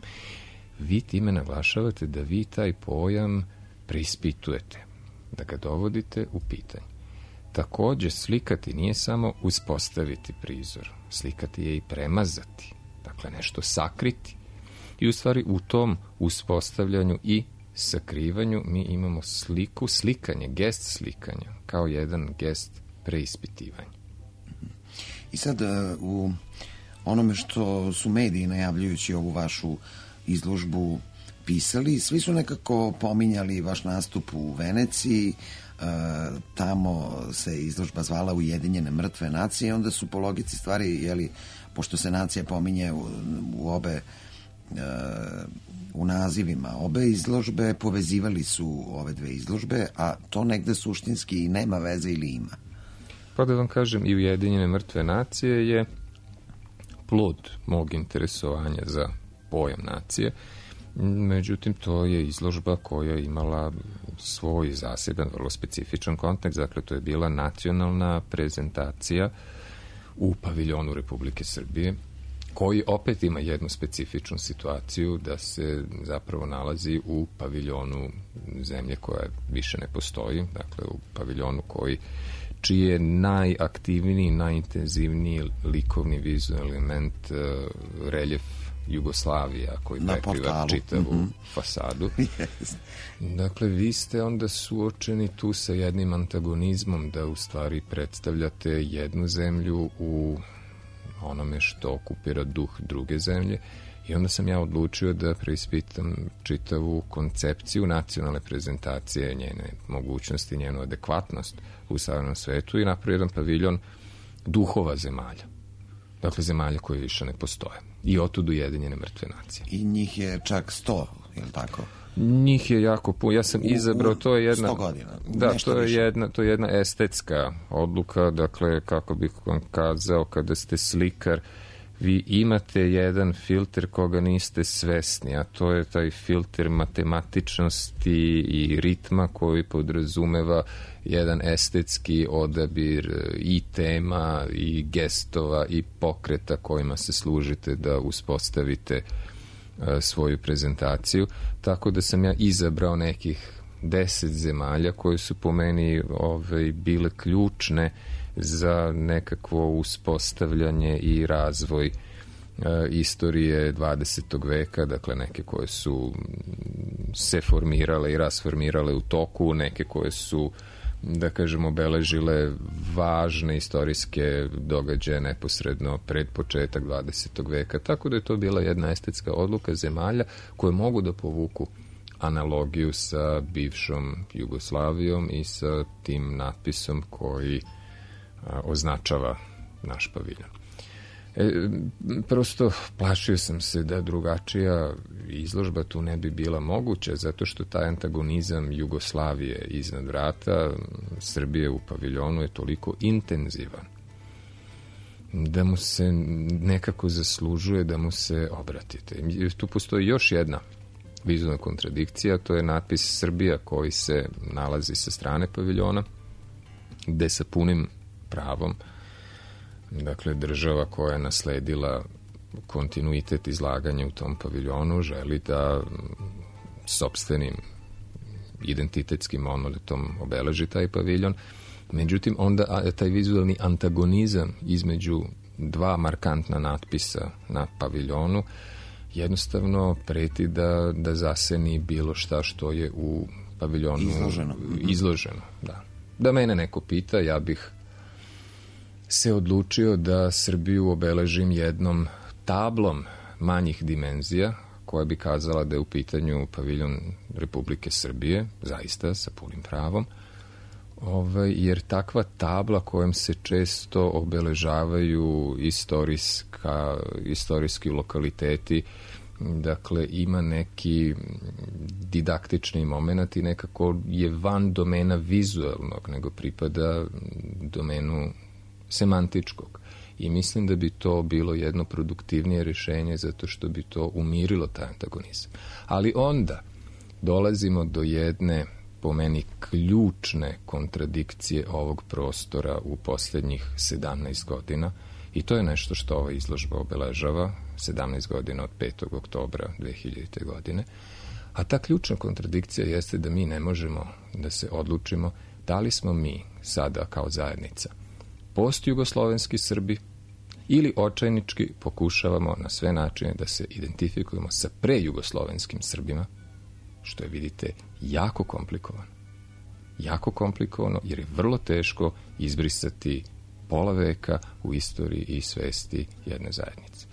vi time naglašavate da vi taj pojam preispitujete, da ga dovodite u pitanje. Takođe, slikati nije samo uspostaviti prizor, slikati je i premazati, dakle nešto sakriti. I u stvari u tom uspostavljanju i sakrivanju mi imamo sliku, slikanje, gest slikanja, kao jedan gest preispitivanja. I sad u onome što su mediji najavljujući ovu vašu izložbu pisali, svi su nekako pominjali vaš nastup u Veneciji, e, tamo se izložba zvala Ujedinjene mrtve nacije, onda su po logici stvari, jeli, pošto se nacija pominje u, u obe e, u nazivima obe izložbe, povezivali su ove dve izložbe, a to negde suštinski i nema veze ili ima. Pa da vam kažem, i Ujedinjene mrtve nacije je plod mog interesovanja za pojam nacije. Međutim, to je izložba koja je imala svoj zaseban, vrlo specifičan kontekst. Dakle, to je bila nacionalna prezentacija u paviljonu Republike Srbije, koji opet ima jednu specifičnu situaciju da se zapravo nalazi u paviljonu zemlje koja više ne postoji, dakle u paviljonu koji čiji je najaktivniji, najintenzivniji likovni vizualni element uh, reljef Jugoslavija koji prekriva čitavu mm-hmm. fasadu. Yes. Dakle, vi ste onda suočeni tu sa jednim antagonizmom da u stvari predstavljate jednu zemlju u onome što okupira duh druge zemlje i onda sam ja odlučio da preispitam čitavu koncepciju nacionalne prezentacije, njene mogućnosti, njenu adekvatnost u savremenom svetu i napravio jedan paviljon duhova zemalja. Dakle, zemalja koje više ne postoje. I otud Ujedinjene mrtve nacije. I njih je čak sto, je li tako? Njih je jako puno. Ja sam u, izabrao, to je jedna... sto godina. Da, to je jedna, to je jedna estetska odluka, dakle, kako bih vam kazao, kada ste slikar, vi imate jedan filter koga niste svesni, a to je taj filter matematičnosti i ritma koji podrazumeva jedan estetski odabir i tema i gestova i pokreta kojima se služite da uspostavite svoju prezentaciju, tako da sam ja izabrao nekih deset zemalja koje su po meni ove, bile ključne za nekakvo uspostavljanje i razvoj e, istorije dvadesetog veka, dakle neke koje su se formirale i rasformirale u toku, neke koje su, da kažemo, obeležile važne istorijske događaje neposredno pred početak dvadesetog veka, tako da je to bila jedna estetska odluka zemalja koje mogu da povuku analogiju sa bivšom Jugoslavijom i sa tim natpisom koji a, označava naš paviljon. E, prosto plašio sam se da drugačija izložba tu ne bi bila moguća, zato što taj antagonizam Jugoslavije iznad vrata Srbije u paviljonu je toliko intenzivan da mu se nekako zaslužuje da mu se obratite. Tu postoji još jedna vizualna kontradikcija, to je natpis Srbija koji se nalazi sa strane paviljona, gde sa punim pravom, dakle, država koja je nasledila kontinuitet izlaganja u tom paviljonu želi da sopstvenim identitetskim monolitom obeleži taj paviljon. Međutim, onda taj vizualni antagonizam između dva markantna natpisa na paviljonu jednostavno preti da, da zaseni bilo šta što je u paviljonu izloženo. izloženo da. Da mene neko pita, ja bih se odlučio da Srbiju obeležim jednom tablom manjih dimenzija koja bi kazala da je u pitanju paviljon Republike Srbije, zaista sa punim pravom, ovaj, jer takva tabla kojom se često obeležavaju istorijska, istorijski lokaliteti, dakle, ima neki didaktični moment i nekako je van domena vizualnog, nego pripada domenu semantičkog. I mislim da bi to bilo jedno produktivnije rješenje zato što bi to umirilo taj antagonizam. Ali onda dolazimo do jedne, po meni, ključne kontradikcije ovog prostora u posljednjih sedamnaest godina i to je nešto što ova izložba obeležava, sedamnaest godina od petog oktobra dve hiljadite. godine. A ta ključna kontradikcija jeste da mi ne možemo da se odlučimo da li smo mi sada kao zajednica post-jugoslovenski Srbi ili očajnički pokušavamo na sve načine da se identifikujemo sa prejugoslovenskim Srbima, što je, vidite, jako komplikovano. Jako komplikovano jer je vrlo teško izbrisati pola veka u istoriji i svesti jedne zajednice.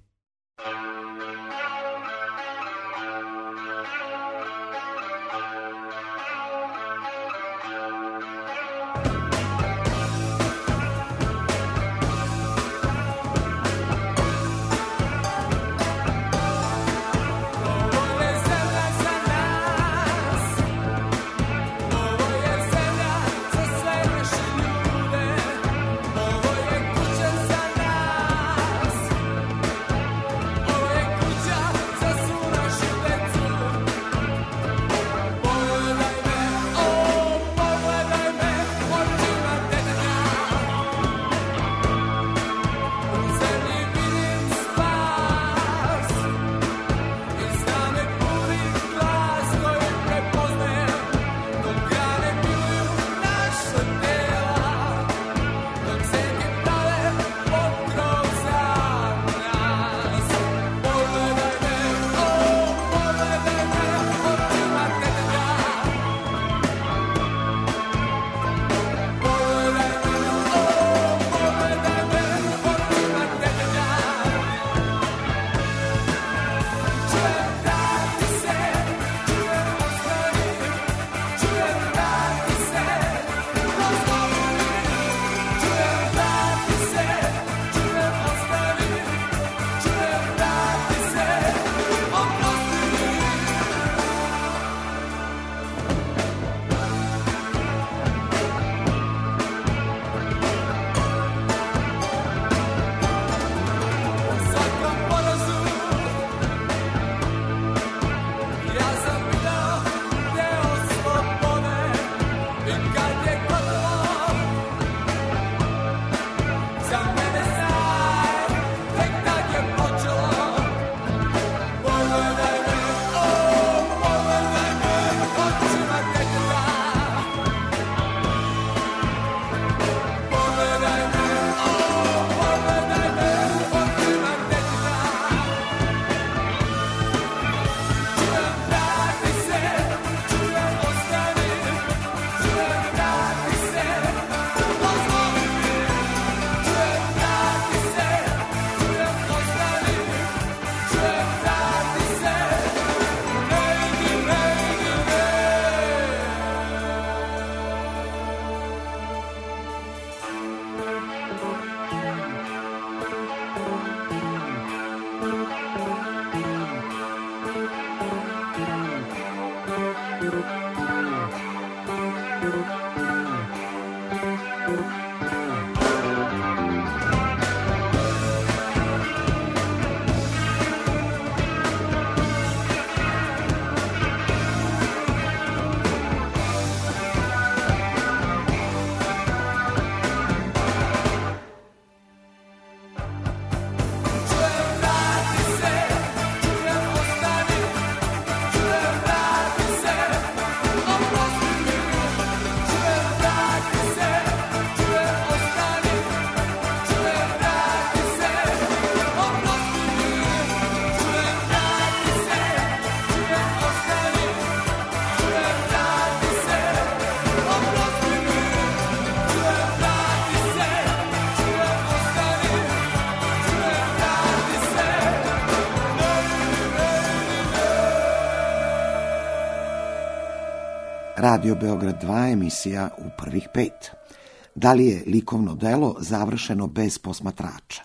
Radio Beograd dva, emisija U prvih pet. Da li je likovno delo završeno bez posmatrača?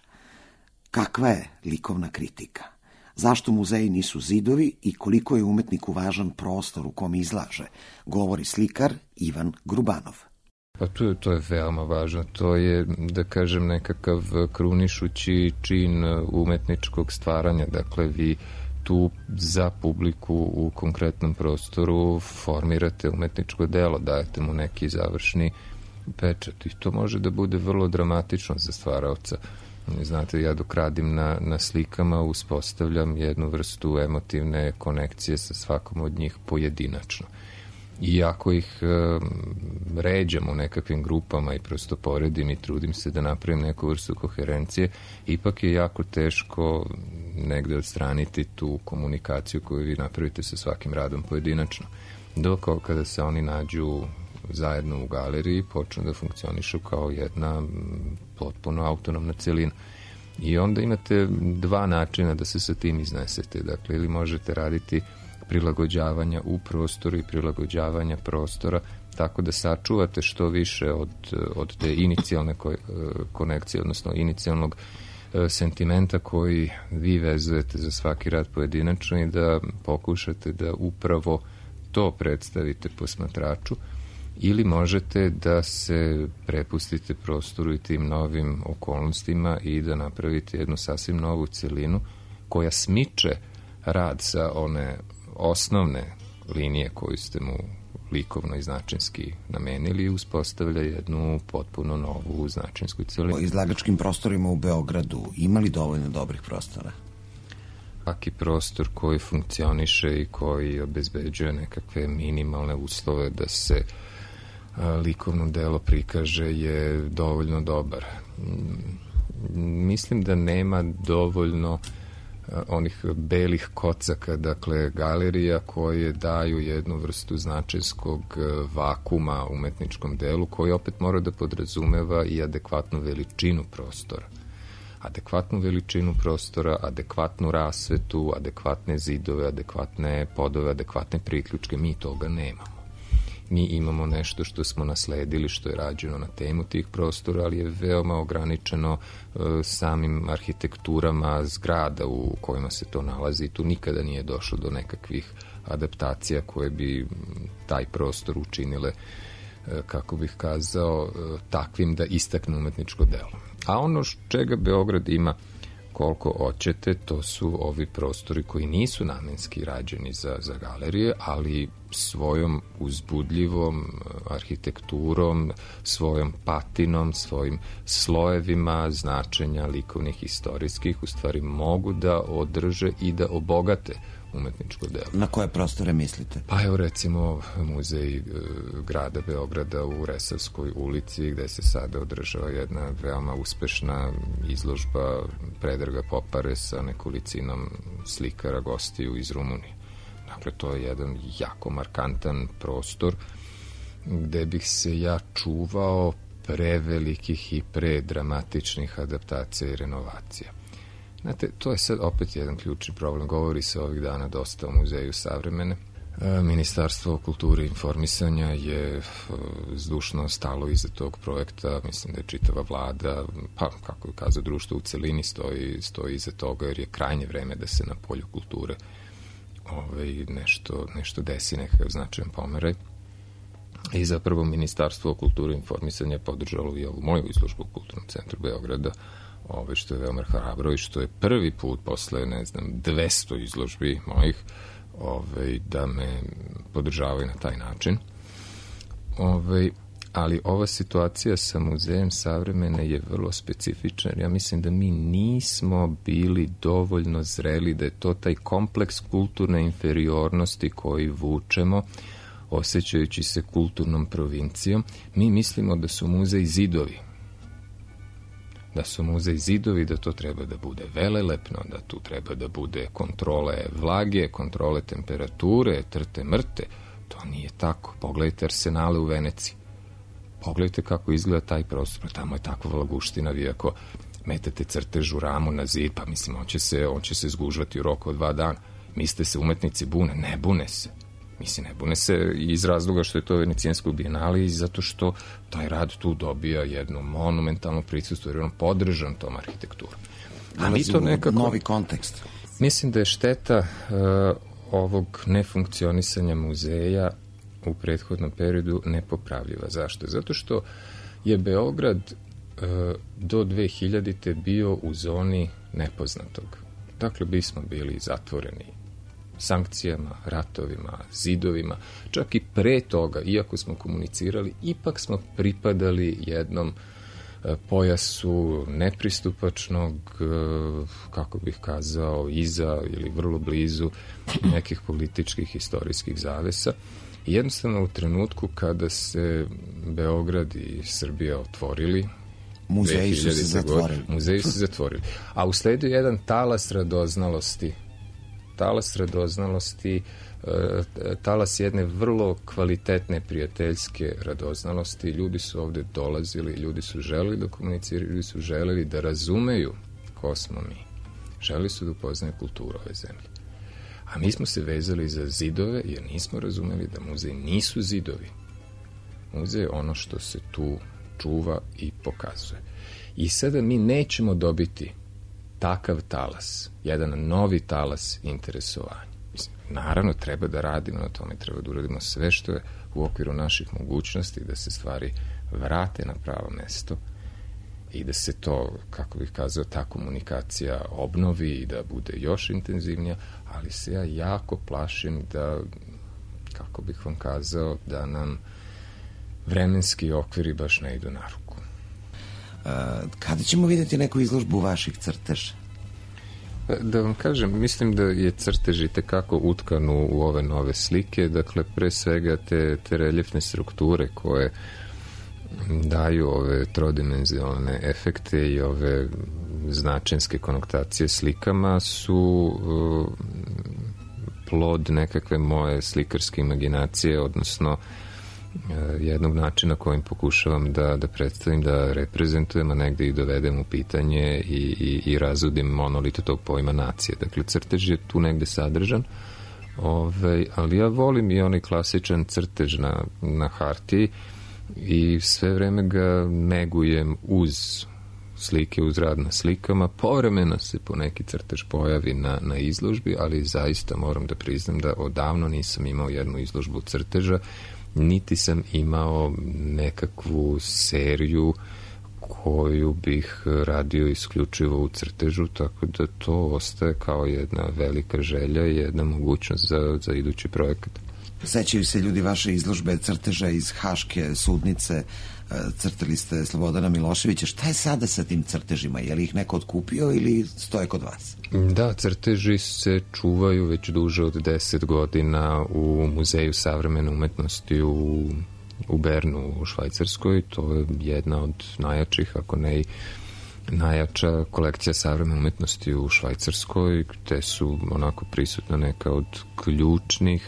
Kakva je likovna kritika? Zašto muzeji nisu zidovi i koliko je umetniku važan prostor u kom izlaže, govori slikar Ivan Grubanov. Pa to, to je veoma važno. To je, da kažem, nekakav krunišući čin umetničkog stvaranja. Dakle, vi tu za publiku u konkretnom prostoru formirate umetničko delo, dajete mu neki završni pečat i to može da bude vrlo dramatično za stvaraoca. Znate, ja dok radim na, na slikama uspostavljam jednu vrstu emotivne konekcije sa svakom od njih pojedinačno. I ako ih e, ređam u nekakvim grupama i prosto poredim i trudim se da napravim neku vrstu koherencije, ipak je jako teško negde odstraniti tu komunikaciju koju vi napravite sa svakim radom pojedinačno. Dok kada se oni nađu zajedno u galeriji počnu da funkcionišu kao jedna potpuno autonomna celina. I onda imate dva načina da se sa tim iznesete. Dakle, ili možete raditi prilagođavanja u prostoru i prilagođavanja prostora tako da sačuvate što više od, od te inicijalne konekcije, odnosno inicijalnog sentimenta koji vi vezujete za svaki rad pojedinačno i da pokušate da upravo to predstavite posmatraču, ili možete da se prepustite prostoru i tim novim okolnostima i da napravite jednu sasvim novu celinu koja smiče rad sa one osnovne linije koju ste mu likovno i značinski namenili i uspostavlja jednu potpuno novu značinsku celinu. O izlagačkim prostorima u Beogradu imali dovoljno dobrih prostora? Svaki prostor koji funkcioniše i koji obezbeđuje nekakve minimalne uslove da se likovno delo prikaže je dovoljno dobar. Mislim da nema dovoljno onih belih kocaka, dakle galerija koje daju jednu vrstu značajskog vakuma umetničkom delu koji opet mora da podrazumeva i adekvatnu veličinu prostora. Adekvatnu veličinu prostora, adekvatnu rasvetu, adekvatne zidove, adekvatne podove, adekvatne priključke. Mi toga nemamo. Mi imamo nešto što smo nasledili, što je rađeno na temu tih prostora, ali je veoma ograničeno e, samim arhitekturama zgrada u kojima se to nalazi. Tu nikada nije došlo do nekakvih adaptacija koje bi taj prostor učinile, e, kako bih kazao, e, takvim da istakne umetničko delo. A ono čega Beograd ima koliko hoćete, to su ovi prostori koji nisu namenski rađeni za, za galerije, ali svojom uzbudljivom arhitekturom, svojom patinom, svojim slojevima značenja likovnih i istorijskih u stvari mogu da održe i da obogate umetničko delo. Na koje prostore mislite? Pa evo recimo muzej e, grada Beograda u Resavskoj ulici gde se sada održava jedna veoma uspešna izložba Predraga Popare sa nekolicinom slikara gostiju iz Rumunije. Dakle, to je jedan jako markantan prostor gde bih se ja čuvao prevelikih i predramatičnih adaptacija i renovacija. Znate, to je sad opet jedan ključni problem. Govori se ovih dana dosta o muzeju savremene. Ministarstvo kulture i informisanja je zdušno stalo iza tog projekta. Mislim da je čitava vlada, pa kako je kazao, društvo u celini stoji, stoji iza toga, jer je krajnje vreme da se na polju kulture ovaj, nešto, nešto desi, nekakav značajan pomeraj. I zapravo Ministarstvo kulture i informisanja je podržalo i ovu moju izložbu u Kulturnom centru Beograda, ove, što je veoma hrabro i što je prvi put posle, ne znam, dvesta izložbi mojih, ove, da me podržavaju na taj način. Ove, ali ova situacija sa muzejem savremene je vrlo specifična. Ja mislim da mi nismo bili dovoljno zreli, da je to taj kompleks kulturne inferiornosti koji vučemo, osjećajući se kulturnom provincijom. Mi mislimo da su muzeji zidovi. Da su muzeji zidovi, da to treba da bude velelepno, da tu treba da bude kontrole vlage, kontrole temperature, trte mrte. To nije tako. Pogledajte arsenale u Veneciji. Pogledajte kako izgleda taj prostor. Tamo je takva vlaguština, vi ako metate crtež u ramu na zid, pa mislim, on će se, on će se zgužvati u roku od dva dana. Mislite se umetnici bune? Ne bune se. Mislim, ne bune se iz razloga što je to Venecijansko bijenale i zato što taj rad tu dobija jedno monumentalno prisustvo, jer je on podržan tom arhitekturom. A mi to nekako... Novi kontekst. Mislim da je šteta uh, ovog nefunkcionisanja muzeja u prethodnom periodu nepopravljiva. Zašto? Zato što je Beograd uh, do dve hiljadite bio u zoni nepoznatog. Dakle, bismo bili zatvoreni sankcijama, ratovima, zidovima, čak i pre toga, iako smo komunicirali, ipak smo pripadali jednom pojasu nepristupačnog, kako bih kazao, iza ili vrlo blizu nekih političkih, istorijskih zavesa. I jednostavno u trenutku kada se Beograd i Srbija otvorili, muzeji su se zatvorili. Muzeji su se zatvorili. A usledio jedan talas radoznalosti talas radoznalosti, talas jedne vrlo kvalitetne prijateljske radoznalosti. Ljudi su ovde dolazili, ljudi su želeli da komuniciraju, ljudi su želeli da razumeju ko smo mi. Želeli su da upoznaju kulturu ove zemlje. A mi smo se vezali za zidove jer nismo razumeli da muzeji nisu zidovi. Muzej je ono što se tu čuva i pokazuje. I sada mi nećemo dobiti takav talas, jedan novi talas interesovanja. Mislim, naravno, treba da radimo na tome, treba da uradimo sve što je u okviru naših mogućnosti, da se stvari vrate na pravo mesto i da se to, kako bih kazao, ta komunikacija obnovi i da bude još intenzivnija, ali se ja jako plašim da, kako bih vam kazao, da nam vremenski okviri baš ne idu na ruku. Kada ćemo vidjeti neku izložbu vaših crteža? Da vam kažem, mislim da je crtež i tekako utkan u, u ove nove slike, dakle, pre svega te, te reljefne strukture koje daju ove trodimenzionalne efekte i ove značenske konotacije slikama su uh, plod nekakve moje slikarske imaginacije, odnosno jednog načina kojim pokušavam da, da predstavim, da reprezentujem, a negde i dovedem u pitanje i, i, i razudim monolit tog pojma nacije. Dakle, crtež je tu negde sadržan, ove, ali ja volim i onaj klasičan crtež na, na hartiji i sve vreme ga negujem uz slike, uz rad na slikama. Povremeno se po neki crtež pojavi na, na izložbi, ali zaista moram da priznam da odavno nisam imao jednu izložbu crteža, niti sam imao nekakvu seriju koju bih radio isključivo u crtežu, tako da to ostaje kao jedna velika želja i jedna mogućnost za, za idući projekat. Sećaju se ljudi vaše izložbe crteža iz Haške sudnice, crtali ste Slobodana Miloševića. Šta je sada sa tim crtežima? Je li ih neko otkupio ili stoje kod vas? Da, crteži se čuvaju već duže od deset godina u Muzeju savremene umetnosti u, u Bernu u Švajcarskoj. To je jedna od najjačih, ako ne i najjača kolekcija savremene umetnosti u Švajcarskoj, gde su onako prisutna neka od ključnih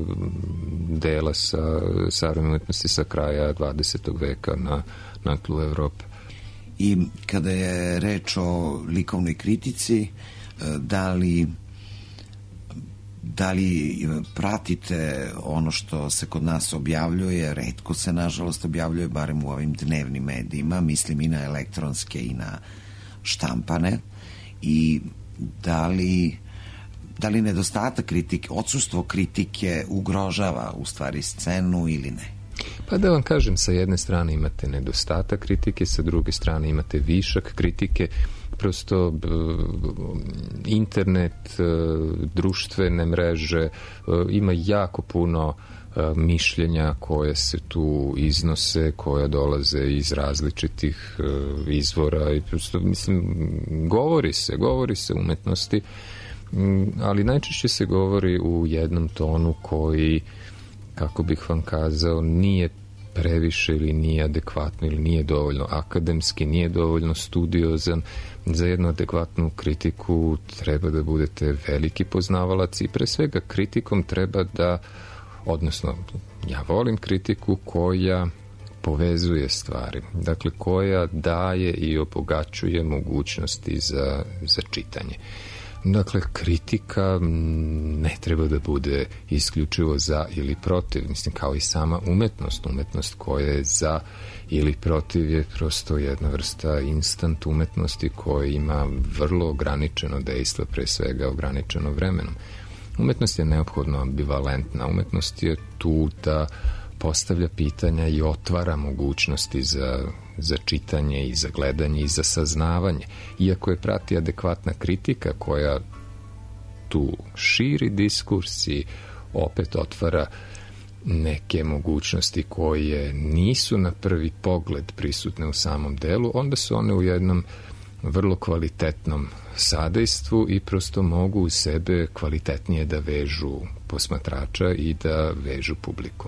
dela sa savremene umetnosti sa kraja dvadesetog veka na, na tlu Evrope. I kada je reč o likovnoj kritici, da li da li pratite ono što se kod nas objavljuje? Retko se, nažalost, objavljuje, barem u ovim dnevnim medijima, mislim i na elektronske i na štampane, i da li da li nedostatak kritike, odsustvo kritike ugrožava u stvari scenu ili ne? Pa da vam kažem, sa jedne strane imate nedostatak kritike, sa druge strane imate višak kritike. Prosto internet, društvene mreže, ima jako puno mišljenja koje se tu iznose, koja dolaze iz različitih izvora i prosto, mislim, govori se, govori se umetnosti, ali najčešće se govori u jednom tonu koji, kako bih vam kazao, nije previše ili nije adekvatno ili nije dovoljno akademski, nije dovoljno studiozan. Za jednu adekvatnu kritiku treba da budete veliki poznavalac i pre svega kritikom treba da, odnosno ja volim kritiku koja povezuje stvari, dakle koja daje i obogaćuje mogućnosti za, za čitanje. Dakle, kritika ne treba da bude isključivo za ili protiv, mislim, kao i sama umetnost. Umetnost koja je za ili protiv je prosto jedna vrsta instant umetnosti koja ima vrlo ograničeno dejstvo, pre svega ograničeno vremenom. Umetnost je neophodno ambivalentna, umetnost je tu da postavlja pitanja i otvara mogućnosti za, za čitanje i za gledanje i za saznavanje. Iako je prati adekvatna kritika koja tu širi diskurs i opet otvara neke mogućnosti koje nisu na prvi pogled prisutne u samom delu, onda su one u jednom vrlo kvalitetnom sadejstvu i prosto mogu u sebe kvalitetnije da vežu posmatrača i da vežu publiku.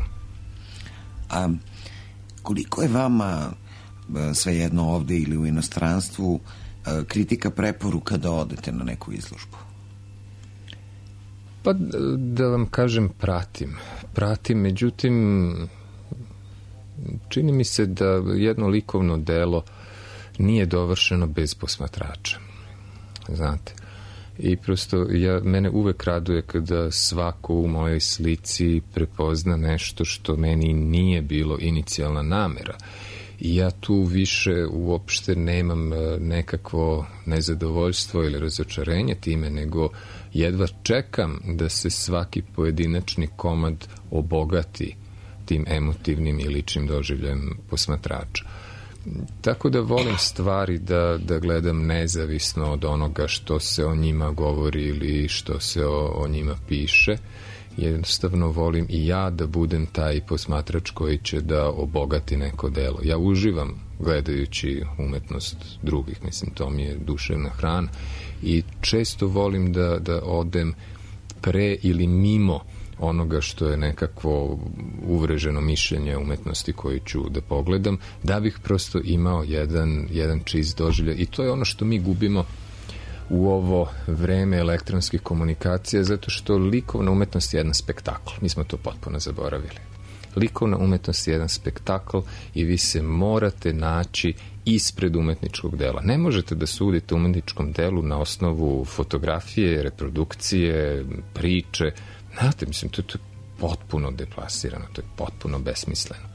A koliko je vama, svejedno ovde ili u inostranstvu, kritika preporuka da odete na neku izložbu? Pa da vam kažem, pratim. Pratim, međutim, čini mi se da jedno likovno delo nije dovršeno bez posmatrača. Znate. I prosto ja, mene uvek raduje kada svako u mojoj slici prepozna nešto što meni nije bilo inicijalna namera. I ja tu više uopšte nemam nekakvo nezadovoljstvo ili razočarenje time, nego jedva čekam da se svaki pojedinačni komad obogati tim emotivnim i ličnim doživljajem posmatrača. Tako da volim stvari da, da gledam nezavisno od onoga što se o njima govori ili što se o, o njima piše. Jednostavno volim i ja da budem taj posmatrač koji će da obogati neko delo. Ja uživam gledajući umetnost drugih, mislim, to mi je duševna hrana i često volim da, da odem pre ili mimo onoga što je nekakvo uvreženo mišljenje umetnosti koju ću da pogledam, da bih prosto imao jedan, jedan čist doživljaj. I to je ono što mi gubimo u ovo vreme elektronskih komunikacija, zato što likovna umetnost je jedan spektakl. Mi smo to potpuno zaboravili. Likovna umetnost je jedan spektakl i vi se morate naći ispred umetničkog dela. Ne možete da sudite umetničkom delu na osnovu fotografije, reprodukcije, priče. Znate, mislim, to, to je potpuno deplasirano, to je potpuno besmisleno.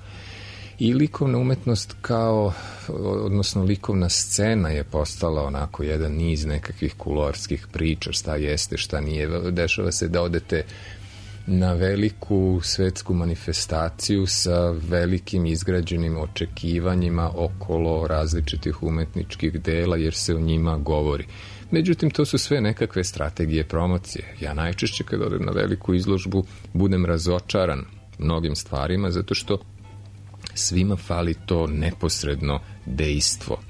I likovna umetnost kao, odnosno likovna scena je postala onako jedan niz nekakvih kuloarskih priča, šta jeste, šta nije. Dešava se da odete na veliku svetsku manifestaciju sa velikim izgrađenim očekivanjima okolo različitih umetničkih dela, jer se o njima govori. Međutim, to su sve nekakve strategije promocije. Ja najčešće kad odem na veliku izložbu budem razočaran mnogim stvarima, zato što svima fali to neposredno dejstvo.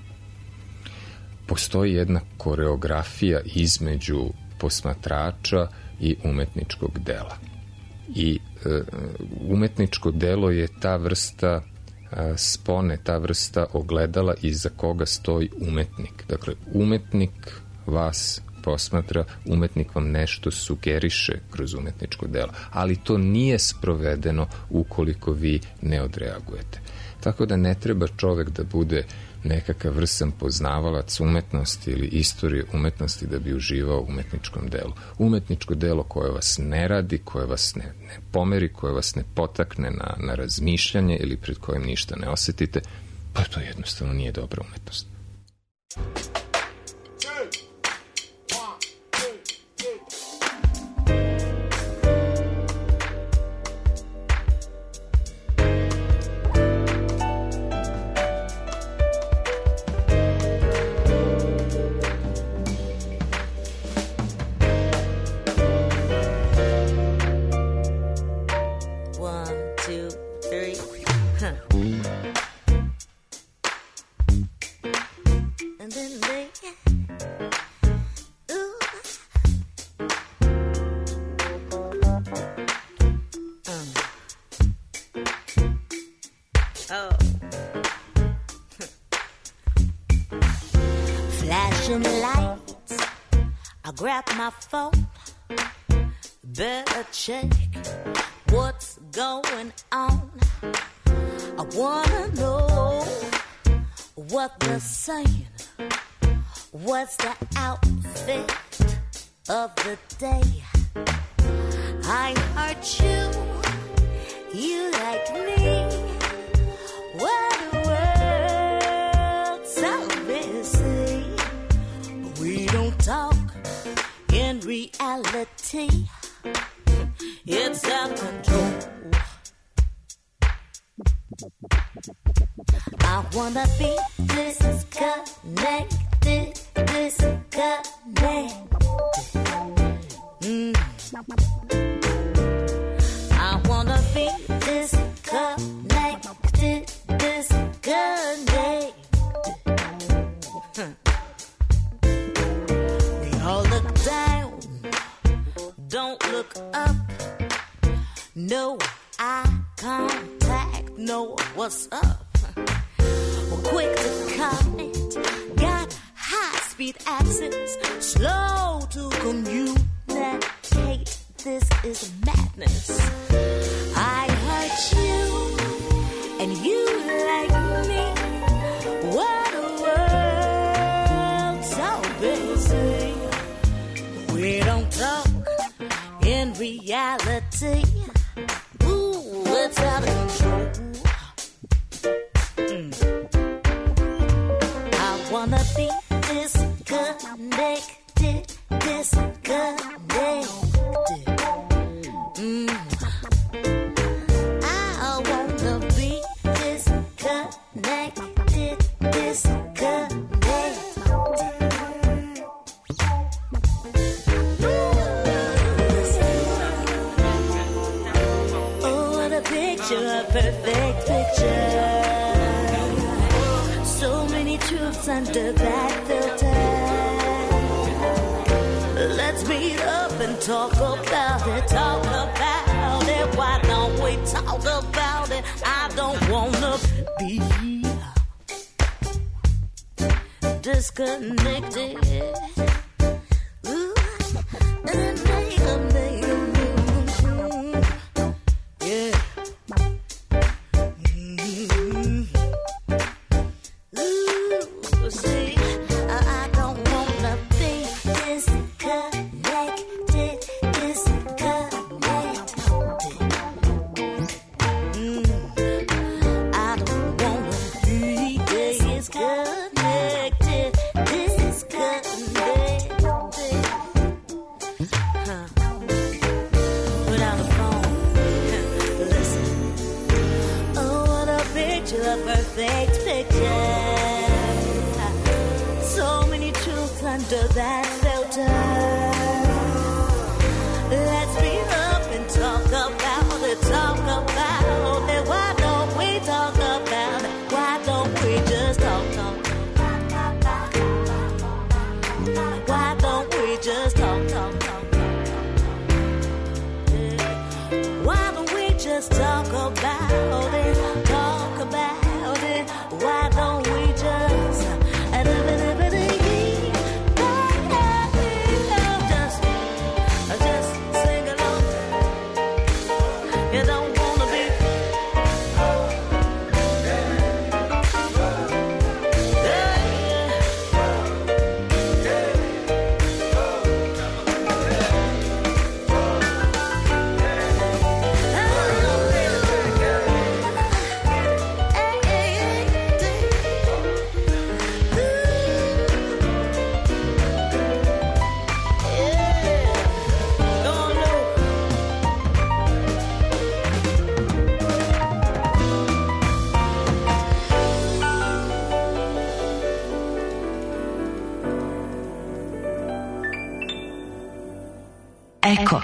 Postoji jedna koreografija između posmatrača i umetničkog dela. I e, umetničko delo je ta vrsta e, spone, ta vrsta ogledala iza koga stoji umetnik. Dakle, umetnik vas posmatra, umetnik vam nešto sugeriše kroz umetničko delo, ali to nije sprovedeno ukoliko vi ne odreagujete. Tako da ne treba čovek da bude nekakav vrsan poznavalac umetnosti ili istorije umetnosti da bi uživao u umetničkom delu. Umetničko delo koje vas ne radi, koje vas ne, ne pomeri, koje vas ne potakne na, na razmišljanje ili pred kojim ništa ne osetite, pa to jednostavno nije dobra umetnost. Grab my phone, better check what's going on. I wanna know what they're saying. What's the outfit of the day? I heard you, you like me. What the world's so busy, but we don't talk. In reality, it's out of control. I wanna be disconnected, disconnected. Mm. I wanna be disconnected, disconnected. Huh. We all look down, don't look up. No eye contact, no what's up. We're quick to comment, got high speed access, slow to communicate. this is madness. I hurt you, and you like me. What a world so busy. We don't talk in reality. Ooh, it's out of control. Mm. I wanna be disconnected, disconnected. Mm. I wanna be disconnected, disconnected. Oh, what a picture, a perfect picture. So many truths under that filter. Let's meet up and talk about it, talk about it. Why don't we talk about it? I don't wanna be disconnected. Ooh, yeah. Ooh, see, I don't wanna be disconnected, disconnected. Mm. I don't wanna be disconnected, disconnected. Huh. Without a phone, listen. Oh, what a picture, a perfect picture. So many truths under that filter. Let's meet up and talk about it, talk about it. Why don't we talk about it? Why don't we just talk, talk? Why don't we just talk, talk, talk? Yeah. Why don't we just talk about it, talk about it? Why don't we just just sing along? You don't wanna be. Yeah, yeah. Eko.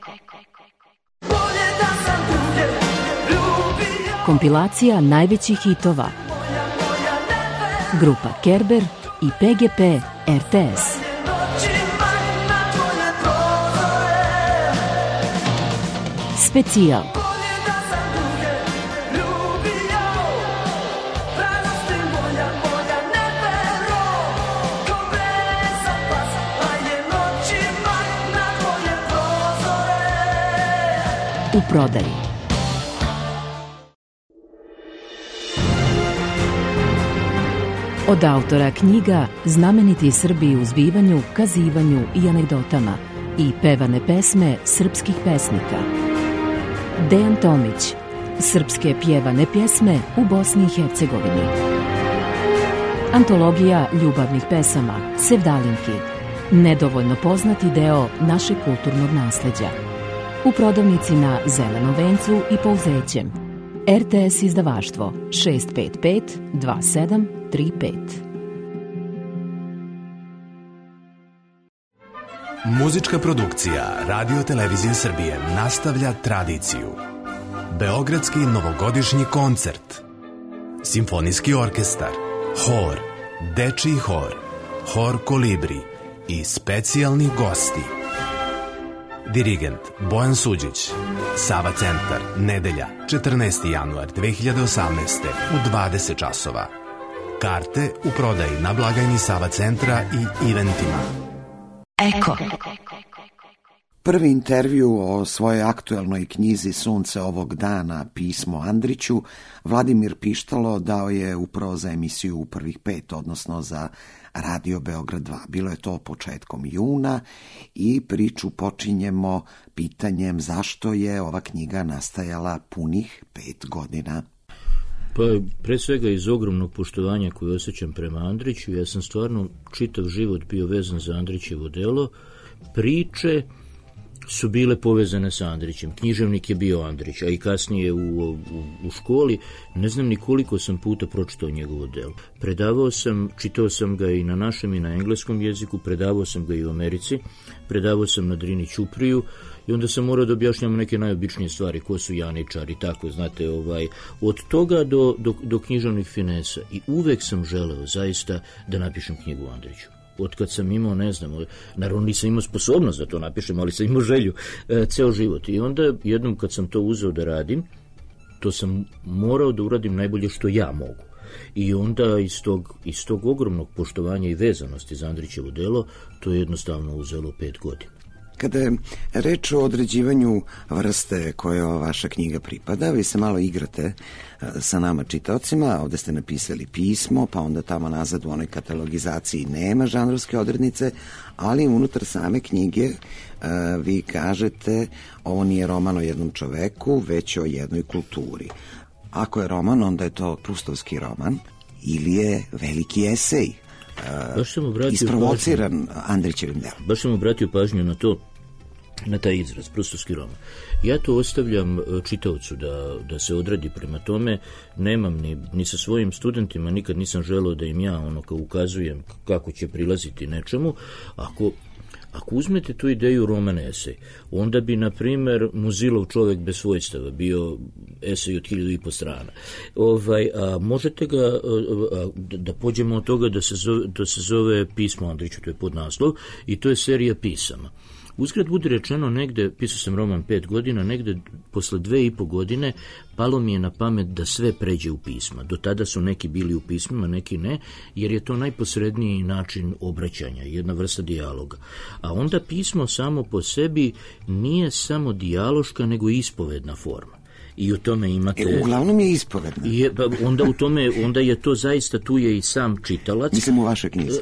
Kompilacija najvećih hitova. Grupa Kerber i P G P R T S. Specijal. U prodaji. Od autora knjiga Znameniti Srbi u zbivanju, kazivanju i anegdotama i pevane pesme srpskih pesnika. Dejan Tomić. Srpske pjevane pjesme u Bosni i Hercegovini. Antologija ljubavnih pesama Sevdalinki. Nedovoljno poznati deo našeg kulturnog nasleđa. U prodavnici na Zelenom vencu i Pouzećem. R T S izdavaštvo šest pet pet dva sedam tri pet. Muzička produkcija Radio Televizije Srbije nastavlja tradiciju. Beogradski novogodišnji koncert. Simfonijski orkestar, hor, dečiji hor, hor Kolibri i specijalni gosti. Dirigent Bojan Suđić. Sava centar, nedelja, četrnaesti januar dve hiljade osamnaeste u dvadeset časova. Karte u prodaji na blagajni Sava centra i eventima. Eko. prvi intervju o svojoj aktuelnoj knjizi Sunce ovog dana, pismo Andriću, Vladimir Pištalo dao je upravo za emisiju U prvih pet, odnosno za Radio Beograd dva. Bilo je to početkom juna i priču počinjemo pitanjem zašto je ova knjiga nastajala punih pet godina. Pa, pre svega iz ogromnog poštovanja koje osjećam prema Andriću, ja sam stvarno čitav život bio vezan za Andrićevo delo. Priče su bile povezane sa Andrićem. Književnik je bio Andrić, a i kasnije u, u, u školi. Ne znam ni koliko sam puta pročitao njegovo delo. Predavao sam, čitao sam ga i na našem i na engleskom jeziku, predavao sam ga i u Americi, predavao sam na Drini Ćupriju i onda sam morao da objašnjam neke najobičnije stvari, ko su janičari, tako, znate, ovaj, od toga do, do, do književnih finesa. I uvek sam želeo zaista da napišem knjigu o Andriću. Od kad sam imao, ne znam, naravno nisam imao sposobnost da to napišem, ali sam imao želju e, ceo život. I onda jednom kad sam to uzeo da radim, to sam morao da uradim najbolje što ja mogu. I onda iz tog, iz tog ogromnog poštovanja i vezanosti za Andrićevo delo, to je jednostavno uzelo pet godina. Kada je reč o određivanju vrste koje ova vaša knjiga pripada, vi se malo igrate sa nama čitaocima, ovde ste napisali pismo, pa onda tamo nazad u onoj katalogizaciji nema žanrovske odrednice, ali unutar same knjige vi kažete ovo nije roman o jednom čoveku, već o jednoj kulturi. Ako je roman, onda je to Prustovski roman ili je veliki esej, isprovociran Andrićevim delom. Baš sam obratio pažnju na to, na taj izraz, Prustovski roman. Ja to ostavljam čitaocu da, da se odredi prema tome. Nemam ni, ni sa svojim studentima, nikad nisam želeo da im ja ono kao ukazujem kako će prilaziti nečemu. Ako Ako uzmete tu ideju roman esej, onda bi, na primer, Muzilov Čovek bez svojstava bio esej od hiljadu i po strana. Ovaj, a možete ga, a, a, da pođemo od toga da se zove, da se zove Pismo Andriću, to je podnaslov, i to je serija pisama. Uzgred budi rečeno, negde, pisao sam roman pet godina, negde posle dve i po godine palo mi je na pamet da sve pređe u pisma. Do tada su neki bili u pismima, neki ne, jer je to najposredniji način obraćanja, jedna vrsta dijaloga. A onda pismo samo po sebi nije samo dijaloška, nego ispovedna forma. I u tome imate... E, uglavnom je ispovedna. Je, pa onda u tome, onda je to zaista, tu je i sam čitalac. Mislim u vašoj knjizi.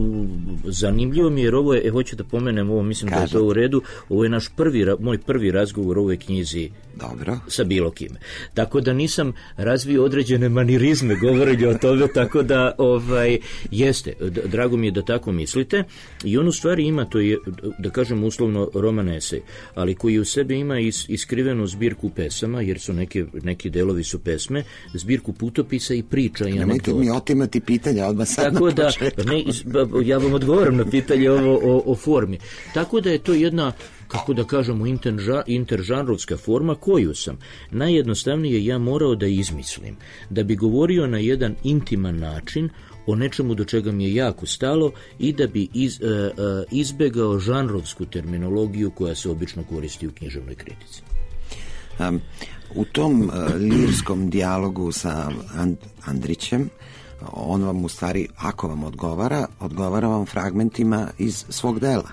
Zanimljivo mi je, jer ovo je, e, hoću da pomenem ovo, mislim Kažete. Da je to u redu, ovo je naš prvi, moj prvi razgovor o ovoj knjizi. Dobro. Sa bilo kime. Tako da nisam razvio određene manirizme govorenja o tome, tako da ovaj, jeste, drago mi je da tako mislite. I on u stvari ima, to je, da kažem uslovno, roman esej, ali koji u sebi ima is, iskrivenu zbirku pesama, jer su neke, neki delovi su pesme, zbirku putopisa i priča i anegdota. Nemojte mi otimati pitanja odmah sad tako na da, ne, ja vam odgovaram na pitanje ovo, o, o formi. Tako da je to jedna, kako da kažemo, interžanrovska forma koju sam najjednostavnije ja morao da izmislim, da bi govorio na jedan intiman način o nečemu do čega mi je jako stalo i da bi iz, uh, uh, izbegao žanrovsku terminologiju koja se obično koristi u književnoj kritici. Um, u tom uh, lirskom dijalogu sa And- Andrićem, on vam u stvari, ako vam odgovara, odgovara vam fragmentima iz svog dela.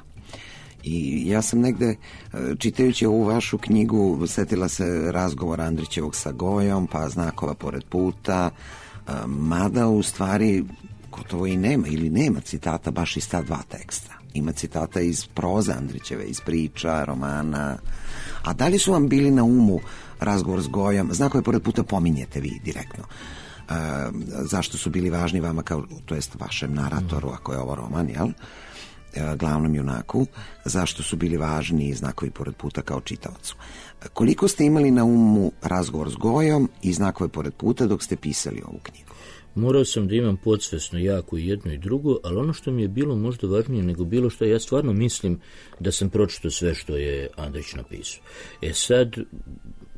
I ja sam negde, čitajući ovu vašu knjigu, setila se razgovora Andrićevog sa Gojom, pa Znakova pored puta, mada u stvari gotovo i nema ili nema citata baš iz ta dva teksta. Ima citata iz proze Andrićeve, iz priča, romana. A da li su vam bili na umu razgovor s Gojom? Znakove pored puta pominjete vi direktno. E, zašto su bili važni vama, kao, to jest vašem naratoru, ako je ovo roman, jel? Glavnom junaku, zašto su bili važni Znakovi pored puta kao čitaocu. Koliko ste imali na umu razgovor s Gojom i Znakove pored puta dok ste pisali ovu knjigu? Morao sam da imam podsvesno jako i jedno i drugo, ali ono što mi je bilo možda važnije nego bilo što, ja stvarno mislim da sam pročitao sve što je Andrić napisao. E sad,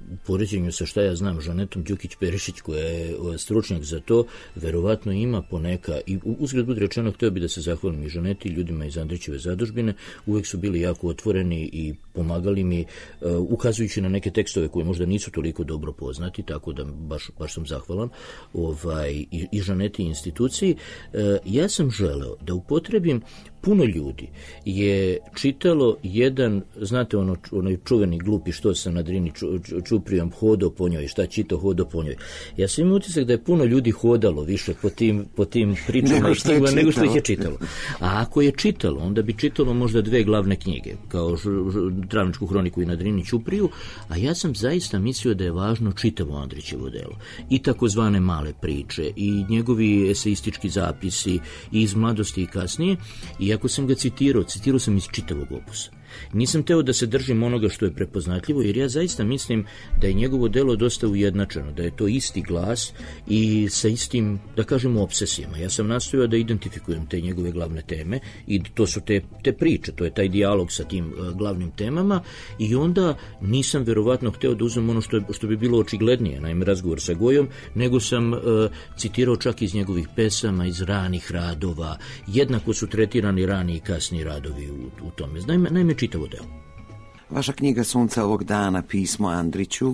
u poređenju sa šta ja znam Žanetom Đukić-Perišić koja je stručnjak za to, verovatno ima poneka, i uzgled budi rečeno, htio bi da se zahvalim i Žaneti i ljudima iz Andrićeve zadužbine, uvek su bili jako otvoreni i pomagali mi, uh, ukazujući na neke tekstove koje možda nisu toliko dobro poznati, tako da baš, baš sam zahvalan ovaj, i, i Žaneti i instituciji. Uh, ja sam želeo da upotrebim, puno ljudi je čitalo jedan, znate ono, onaj čuveni glupi što sam na Drini ču, ču, čuprijom hodo po njoj, šta čito hodo po njoj. Ja sam imao utisak da je puno ljudi hodalo više po tim, po tim pričama nego što, knjiga, nego što ih je čitalo. A ako je čitalo, onda bi čitalo možda dve glavne knjige, kao Travničku hroniku i na Drini Ćupriju, a ja sam zaista mislio da je važno čitavo Andrićevo delo. I takozvane male priče, i njegovi eseistički zapisi, i iz mladosti i kasnije, i ako sam ga citirao, citirao sam iz čitavog opusa. Nisam teo da se držim onoga što je prepoznatljivo, jer ja zaista mislim da je njegovo delo dosta ujednačeno, da je to isti glas i sa istim, da kažemo, obsesijama. Ja sam nastojao da identifikujem te njegove glavne teme i to su te, te priče, to je taj dijalog sa tim uh, glavnim temama, i onda nisam verovatno hteo da uzmem ono što, je, što bi bilo očiglednije, naime razgovor sa Gojom, nego sam uh, citirao čak iz njegovih pesama, iz ranih radova, jednako su tretirani rani i kasni radovi u, u tome. Naime, naime čitavo delo. Vaša knjiga Sunce ovog dana, pismo Andriću,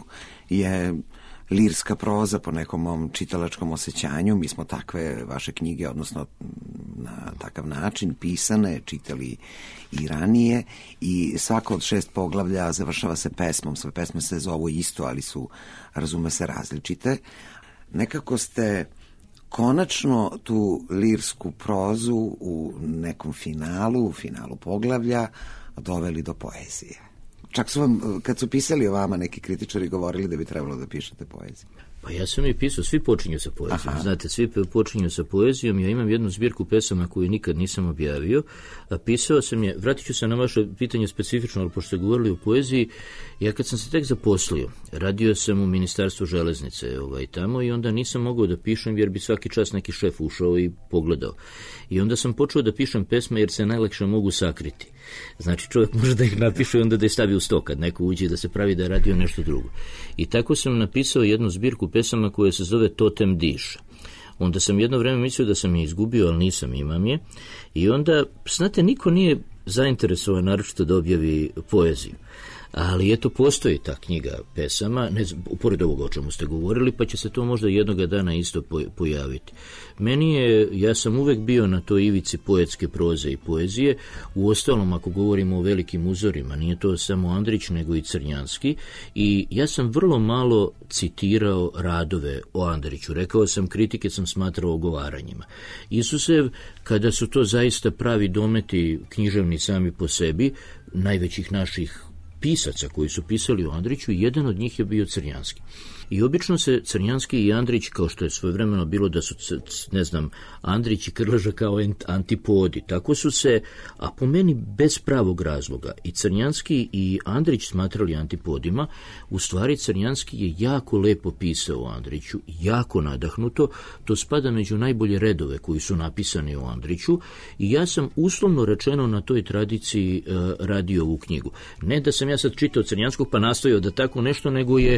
je lirska proza po nekom mom čitalačkom osjećanju. Mi smo takve vaše knjige, odnosno na takav način pisane, čitali i ranije, i svako od šest poglavlja završava se pesmom. Sve pesme se zovu isto, ali su, razume se, različite. Nekako ste konačno tu lirsku prozu u nekom finalu, u finalu poglavlja, doveli do poezije. Čak su vam, kad su pisali o vama, neki kritičari govorili da bi trebalo da pišete poeziju. Pa ja sam i pisao, svi počinju sa poezijom. Aha. Znate, svi počinju sa poezijom. Ja imam jednu zbirku pesama koju nikad nisam objavio. A pisao sam je, vratit ću se na vaše pitanje specifično, ali pošto ste govorili o poeziji, ja kad sam se tek zaposlio, radio sam u Ministarstvu železnice ovaj, tamo, i onda nisam mogao da pišem jer bi svaki čas neki šef ušao i pogledao. I onda sam počeo da pišem pesme jer se najlakše mogu sakriti. Znači čovjek može da ih napiše i onda da ih stavi u sto kad neko uđe da se pravi da je radio nešto drugo. I tako sam napisao jednu zbirku pesama koja se zove Totem diša. Onda sam jedno vreme mislio da sam je izgubio, ali nisam, imam je. I onda, znate, niko nije zainteresovan naročito da objavi poeziju. Ali eto, postoji ta knjiga pesama, ne znam, pored ovoga o čemu ste govorili, pa će se to možda jednoga dana isto pojaviti. Meni je, ja sam uvek bio na toj ivici poetske proze i poezije. U ostalom, ako govorimo o velikim uzorima, nije to samo Andrić, nego i Crnjanski, i ja sam vrlo malo citirao radove o Andriću. Rekao sam, kritike sam smatrao ogovaranjima. Isusev, kada su to zaista pravi dometi književni sami po sebi, najvećih naših pisaca koji su pisali o Andriću, jedan od njih je bio Crnjanski. I obično se Crnjanski i Andrić, kao što je svojevremeno bilo da su, ne znam, Andrić i Krleža kao antipodi, tako su se, a po meni bez pravog razloga, i Crnjanski i Andrić smatrali antipodima. U stvari Crnjanski je jako lepo pisao o Andriću, jako nadahnuto, to spada među najbolje redove koji su napisani o Andriću, i ja sam uslovno rečeno na toj tradiciji uh, radio ovu knjigu. Ne da sam ja sad čitao Crnjanskog pa nastojao da tako nešto, nego je,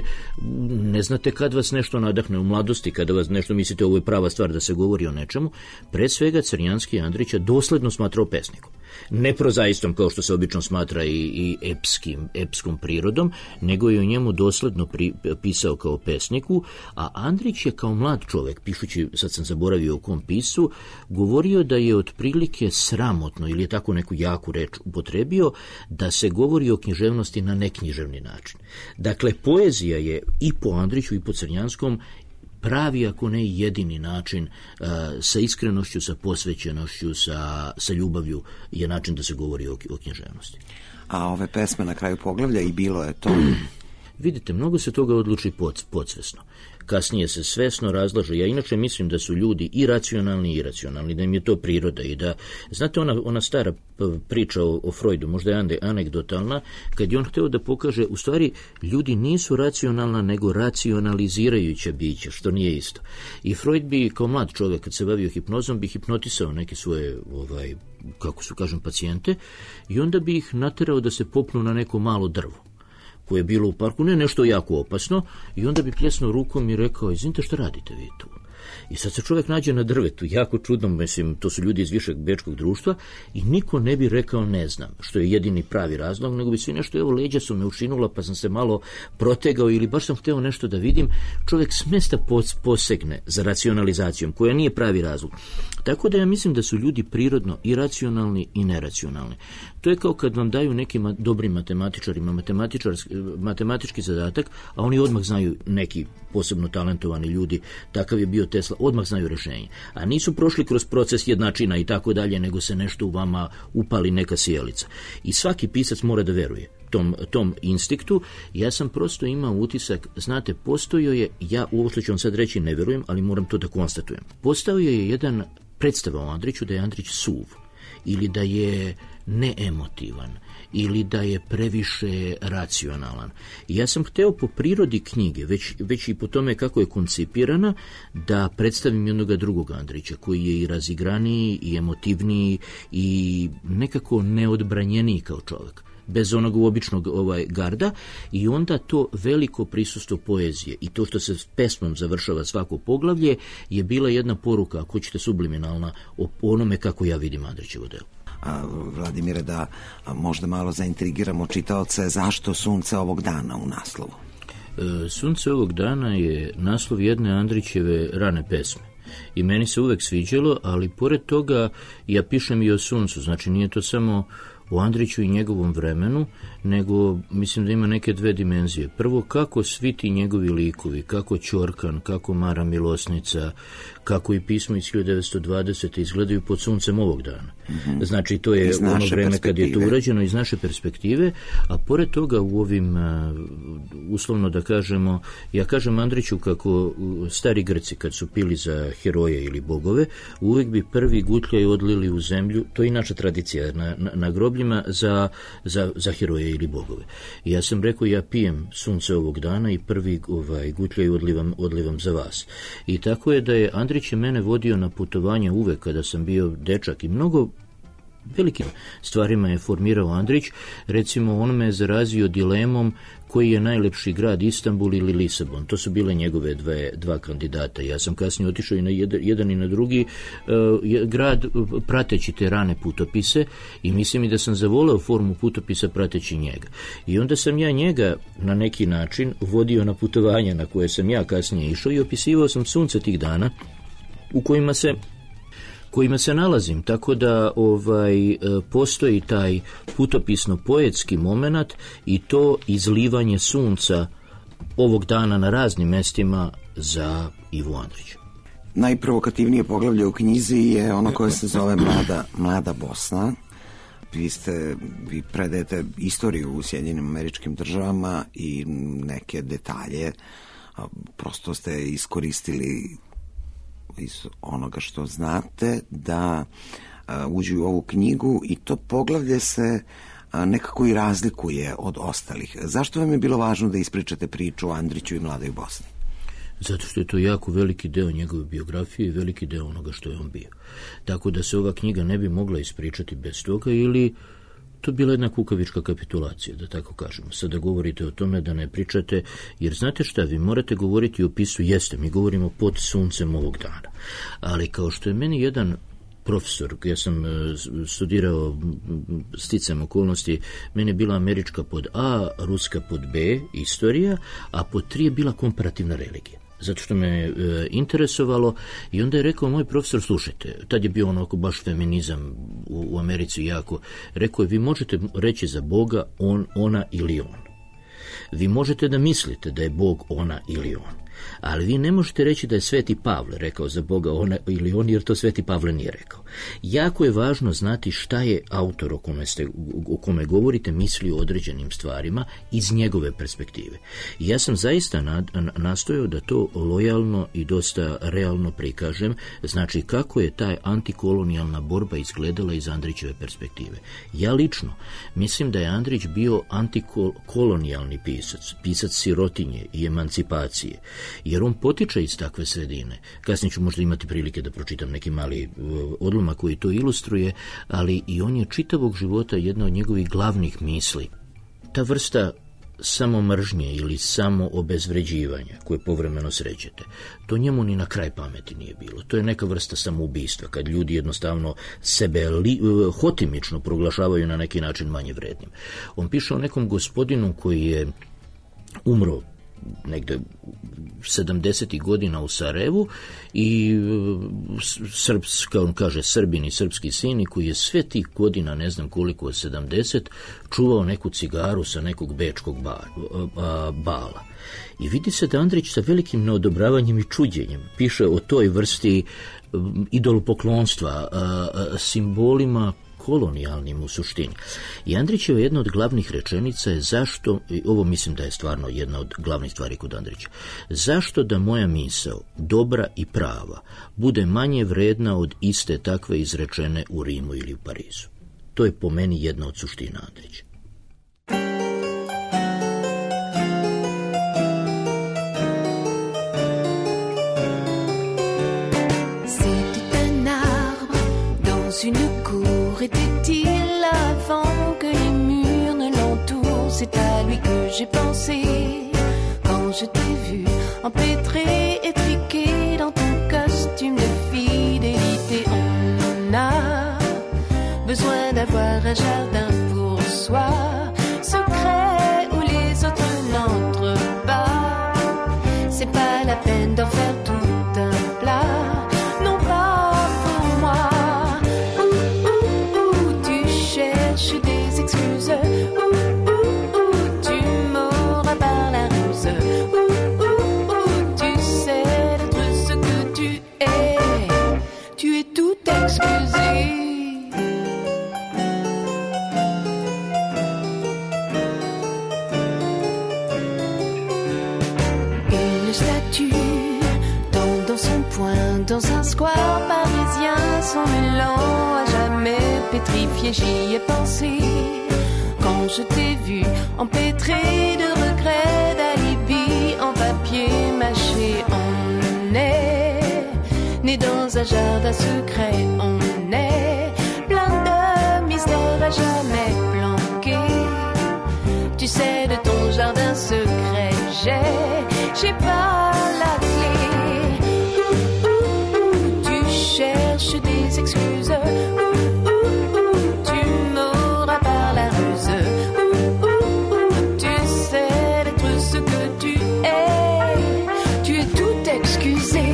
ne znate kad vas nešto nadahne u mladosti, kada vas nešto mislite ovo je prava stvar da se govori o nečemu. Pre svega Crnjanski Andrića dosledno smatrao pesnikom. Ne prozaistom kao što se obično smatra i, i epskim, epskom prirodom, nego je o njemu dosledno pri, pisao kao pesniku, a Andrić je kao mlad čovek, pišući, sad sam zaboravio o kom pisu, govorio da je otprilike sramotno, ili je tako neku jaku reč upotrebio, da se govori o književnosti na neknjiževni način. Dakle, poezija je i po Andriću i po Crnjanskom pravi, ako ne i jedini način, uh, sa iskrenošću, sa posvećenošću, sa, sa ljubavlju, je način da se govori o, o književnosti. A ove pesme na kraju poglavlja i bilo je to? Vidite, mnogo se toga odluči pod, podsvesno. Kasnije se svesno razlaže. Ja inače mislim da su ljudi i racionalni i iracionalni, da im je to priroda i da, znate, ona, ona stara priča o, o Freudu, možda je anegdotalna, kad je on hteo da pokaže, u stvari, ljudi nisu racionalna, nego racionalizirajuća bića, što nije isto. I Freud bi, kao mlad čovjek, kad se bavio hipnozom, bi hipnotisao neke svoje, ovaj, kako su kažem, pacijente, i onda bi ih naterao da se popnu na neko malo drvo. koje je bilo u parku, ne nešto jako opasno, i onda bi pljesnuo rukom i rekao, izvinite, što radite vi tu? I sad se čovjek nađe na drvetu, jako čudno, mislim, to su ljudi iz višeg bečkog društva, i niko ne bi rekao ne znam, što je jedini pravi razlog, nego bi svi nešto, evo, leđa su me ušinula, pa sam se malo protegao, ili baš sam hteo nešto da vidim. Čovjek smesta posegne za racionalizacijom, koja nije pravi razlog. Tako da ja mislim da su ljudi prirodno i racionalni i neracionalni. To je kao kad vam daju nekim dobrim matematičarima matematički zadatak, a oni odmah znaju, neki posebno talentovani ljudi, takav je bio Tesla, odmah znaju rješenje. A nisu prošli kroz proces jednačina i tako dalje, nego se nešto u vama upali, neka sjelica. I svaki pisac mora da veruje tom, tom instinktu. Ja sam prosto imao utisak, znate, postojao je, ja u ovo što ću vam sad reći ne verujem, ali moram to da konstatujem. Postojao je jedan predstava o Andriću da je Andrić suv, ili da je neemotivan, ili da je previše racionalan. I ja sam hteo po prirodi knjige, već, već i po tome kako je koncipirana, da predstavim jednog drugog Andrića, koji je i razigraniji, i emotivniji, i nekako neodbranjeniji kao čovjek, bez onog običnog ovaj garda, i onda to veliko prisustvo poezije i to što se s pesmom završava svako poglavlje je bila jedna poruka, ako ćete, subliminalna, o onome kako ja vidim Andrićevo delo. A, Vladimire, da a, možda malo zaintrigiramo čitaoce, zašto Sunce ovog dana u naslovu? E, Sunce ovog dana je naslov jedne Andrićeve rane pesme. I meni se uvek sviđalo, ali pored toga ja pišem i o suncu, znači nije to samo o Andriću i njegovom vremenu, nego mislim da ima neke dve dimenzije. Prvo, kako svi ti njegovi likovi, kako Ćorkan, kako Mara Milosnica, kako i pismo iz hiljadu devetsto dvadesete izgledaju pod suncem ovog dana. Mm-hmm. Znači, to je ono vreme kad je to urađeno iz naše perspektive, a pored toga u ovim, uslovno da kažemo, ja kažem Andriću kako stari Grci kad su pili za heroje ili bogove, uvek bi prvi gutljaj odlili u zemlju, to je inače tradicija na, na, na grobljima za, za, za heroje ili bogove. I ja sam rekao, ja pijem sunce ovog dana i prvi ovaj, gutljaj odlivam, odlivam za vas. I tako je da je Andrić je mene vodio na putovanje uvek kada sam bio dečak i mnogo velikim stvarima je formirao Andrić. Recimo, on me je zarazio dilemom koji je najlepši grad, Istanbul ili Lisabon. To su bile njegove dve, dva kandidata. Ja sam kasnije otišao i na jedan, jedan i na drugi uh, grad prateći te rane putopise i mislim i da sam zavoleo formu putopisa prateći njega. I onda sam ja njega na neki način vodio na putovanja na koje sam ja kasnije išao i opisivao sam sunce tih dana u kojima se kojima se nalazim, tako da ovaj postoji taj putopisno-poetski moment i to izlivanje sunca ovog dana na raznim mestima za Ivu Andrića. Najprovokativnije poglavlje u knjizi je ono koje se zove Mlada, Mlada Bosna. Vi ste, vi predajete istoriju u Sjedinjenim Američkim Državama i neke detalje, prosto ste iskoristili iz onoga što znate da a, uđu u ovu knjigu i to poglavlje se a, nekako i razlikuje od ostalih. Zašto vam je bilo važno da ispričate priču o Andriću i Mladoj Bosni? Zato što je to jako veliki deo njegove biografije i veliki deo onoga što je on bio. Tako da se ova knjiga ne bi mogla ispričati bez toga ili to je bila jedna kukavička kapitulacija, da tako kažemo. Sada govorite o tome da ne pričate, jer znate šta, vi morate govoriti o opisu, jeste, mi govorimo pod suncem ovog dana. Ali kao što je meni jedan profesor, ja sam studirao sticajem okolnosti, meni je bila američka pod A, ruska pod B, istorija, a pod tri je bila komparativna religija. Zato što me e, interesovalo i onda je rekao moj profesor, slušajte, tad je bio onako baš feminizam u, u Americi jako, rekao je, vi možete reći za Boga on, ona ili on. Vi možete da mislite da je Bog ona ili on, ali vi ne možete reći da je Sveti Pavle rekao za Boga ona ili on, jer to Sveti Pavle nije rekao. Jako je važno znati šta je autor o kome, ste, o kome govorite misli o određenim stvarima iz njegove perspektive. I ja sam zaista nad, nastojao da to lojalno i dosta realno prikažem, znači kako je taj antikolonijalna borba izgledala iz Andrićeve perspektive. Ja lično mislim da je Andrić bio antikolonijalni pisac, pisac sirotinje i emancipacije, jer on potiče iz takve sredine. Kasnije ću možda imati prilike da pročitam neki mali odlomak koji to ilustruje, ali i on je čitavog života jedna od njegovih glavnih misli. Ta vrsta samo mržnje ili samo obezvređivanja koje povremeno srećete, to njemu ni na kraj pameti nije bilo. To je neka vrsta samoubistva, kad ljudi jednostavno sebe li, hotimično proglašavaju na neki način manje vrednim. On piše o nekom gospodinu koji je umro negde sedamdesetih godina u Sarajevu i Srbs, kao on kaže, Srbin i srpski sin, i koji je sve tih godina, ne znam koliko, sedamdeset, čuvao neku cigaru sa nekog bečkog ba, a, bala. I vidi se da Andrić sa velikim neodobravanjem i čuđenjem piše o toj vrsti idolopoklonstva, a, a, simbolima kolonijalnim u suštini. I Andrićeva jedna od glavnih rečenica je zašto, i ovo mislim da je stvarno jedna od glavnih stvari kod Andrića, zašto da moja misao, dobra i prava, bude manje vredna od iste takve izrečene u Rimu ili u Parizu. To je po meni jedna od suština Andrića. Une cour était-il avant que les murs ne l'entourent? C'est à lui que j'ai pensé quand je t'ai vu empêtré, étriqué dans ton costume de fidélité. On a besoin d'avoir un jardin pour soi, secret où les autres n'entrent pas. C'est pas la peine d'en faire tout un plat. Dans un square parisien, son élan à jamais pétrifié, j'y ai pensé quand je t'ai vu empêtré de regrets, d'alibi en papier mâché. On est né dans un jardin secret, on est plein de mystères à jamais planqués. Tu sais, de ton jardin secret, j'ai, j'ai pas la clé. Cherche des excuses, ouh, ouh, ouh, tu m'auras par la ruse, ouh, ouh, ouh, tu sais d'être ce que tu es, tu es tout excusé.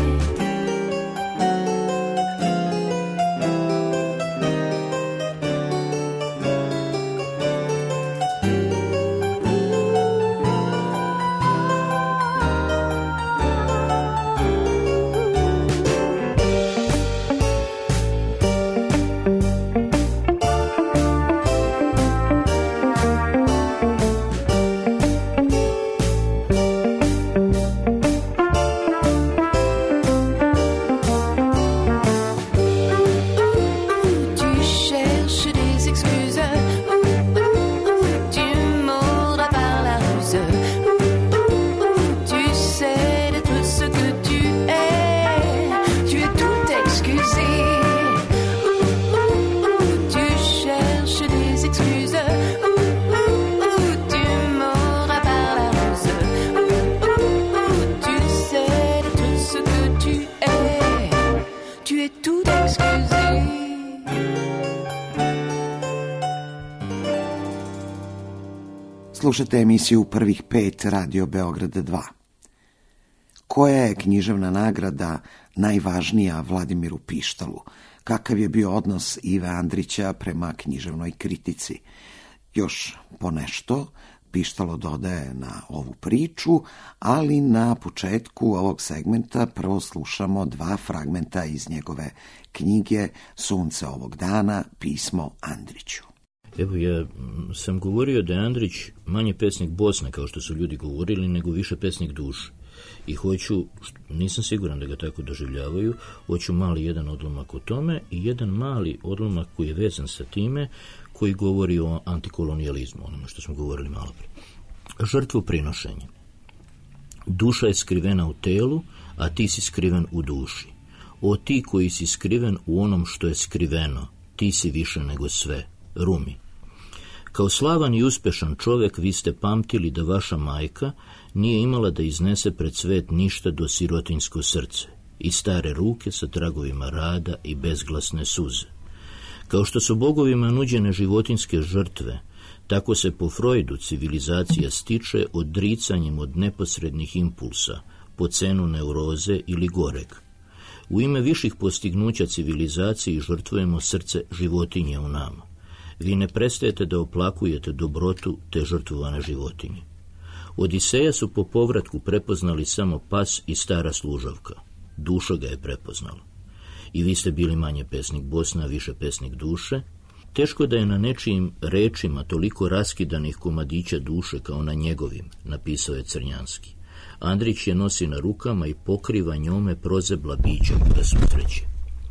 Slušate emisiju Prvih pet Radio Beograd dva. Koja je književna nagrada najvažnija Vladimiru Pištalu? Kakav je bio odnos Ive Andrića prema književnoj kritici? Još ponešto Pištalo dodaje na ovu priču, ali na početku ovog segmenta prvo slušamo dva fragmenta iz njegove knjige Sunce ovog dana, pismo Andriću. Evo, ja sam govorio da je Andrić manje pesnik Bosne, kao što su ljudi govorili, nego više pesnik duše. I hoću, nisam siguran da ga tako doživljavaju, hoću mali jedan odlomak o tome i jedan mali odlomak koji je vezan sa time, koji govori o antikolonijalizmu, onome što smo govorili malo prije. Žrtvo prinošenja. Duša je skrivena u telu, a ti si skriven u duši. O ti koji si skriven u onom što je skriveno, ti si više nego sve. Rumi. Kao slavan i uspešan čovek vi ste pamtili da vaša majka nije imala da iznese pred svet ništa do sirotinjsko srce i stare ruke sa tragovima rada i bezglasne suze. Kao što su bogovima nuđene životinjske žrtve, tako se po Freudu civilizacija stiče odricanjem od neposrednih impulsa, po cenu neuroze ili goreg. U ime viših postignuća civilizaciji žrtvujemo srce životinje u nama. Vi ne prestajete da oplakujete dobrotu te žrtvovane životinje. Odiseja su po povratku prepoznali samo pas i stara služavka. Duša ga je prepoznala. I vi ste bili manje pesnik Bosna, više pesnik duše. Teško da je na nečijim rečima toliko raskidanih komadića duše kao na njegovim, napisao je Crnjanski. Andrić je nosi na rukama i pokriva njome prozebla bića da susreće.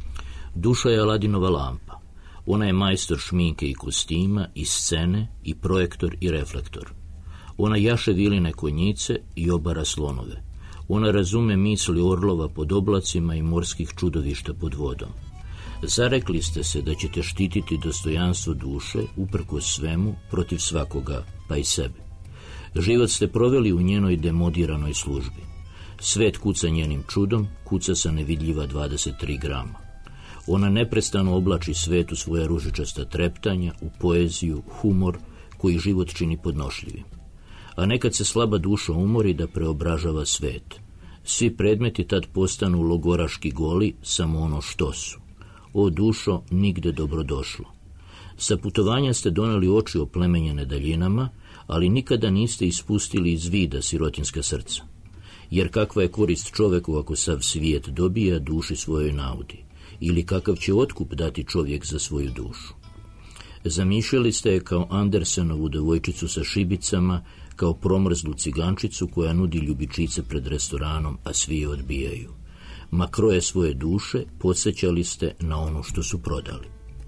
Duša je Aladinova lampa. Ona je majstor šminke i kostima, i scene, i projektor i reflektor. Ona jaše viline konjice i obara slonove. Ona razume misli orlova pod oblacima i morskih čudovišta pod vodom. Zarekli ste se da ćete štititi dostojanstvo duše, uprkos svemu, protiv svakoga, pa i sebe. Život ste proveli u njenoj demodiranoj službi. Svet kuca njenim čudom, kuca sa nevidljiva dvadeset tri grama. Ona neprestano oblači svet u svoja ružičasta treptanja, u poeziju, humor, koji život čini podnošljivim. A nekad se slaba duša umori da preobražava svet. Svi predmeti tad postanu logoraški goli, samo ono što su. O dušo, nigde dobrodošlo. Sa putovanja ste doneli oči oplemenjene daljinama, ali nikada niste ispustili iz vida sirotinska srca. Jer kakva je korist čoveku ako sav svijet dobija, duši svojoj naudi? Ili kakav će otkup dati čovjek za svoju dušu? Zamišljali ste je kao Andersenovu devojčicu sa šibicama, kao promrzlu cigančicu koja nudi ljubičice pred restoranom, a svi je odbijaju. Ma kroje svoje duše podsjećali ste na ono što su prodali.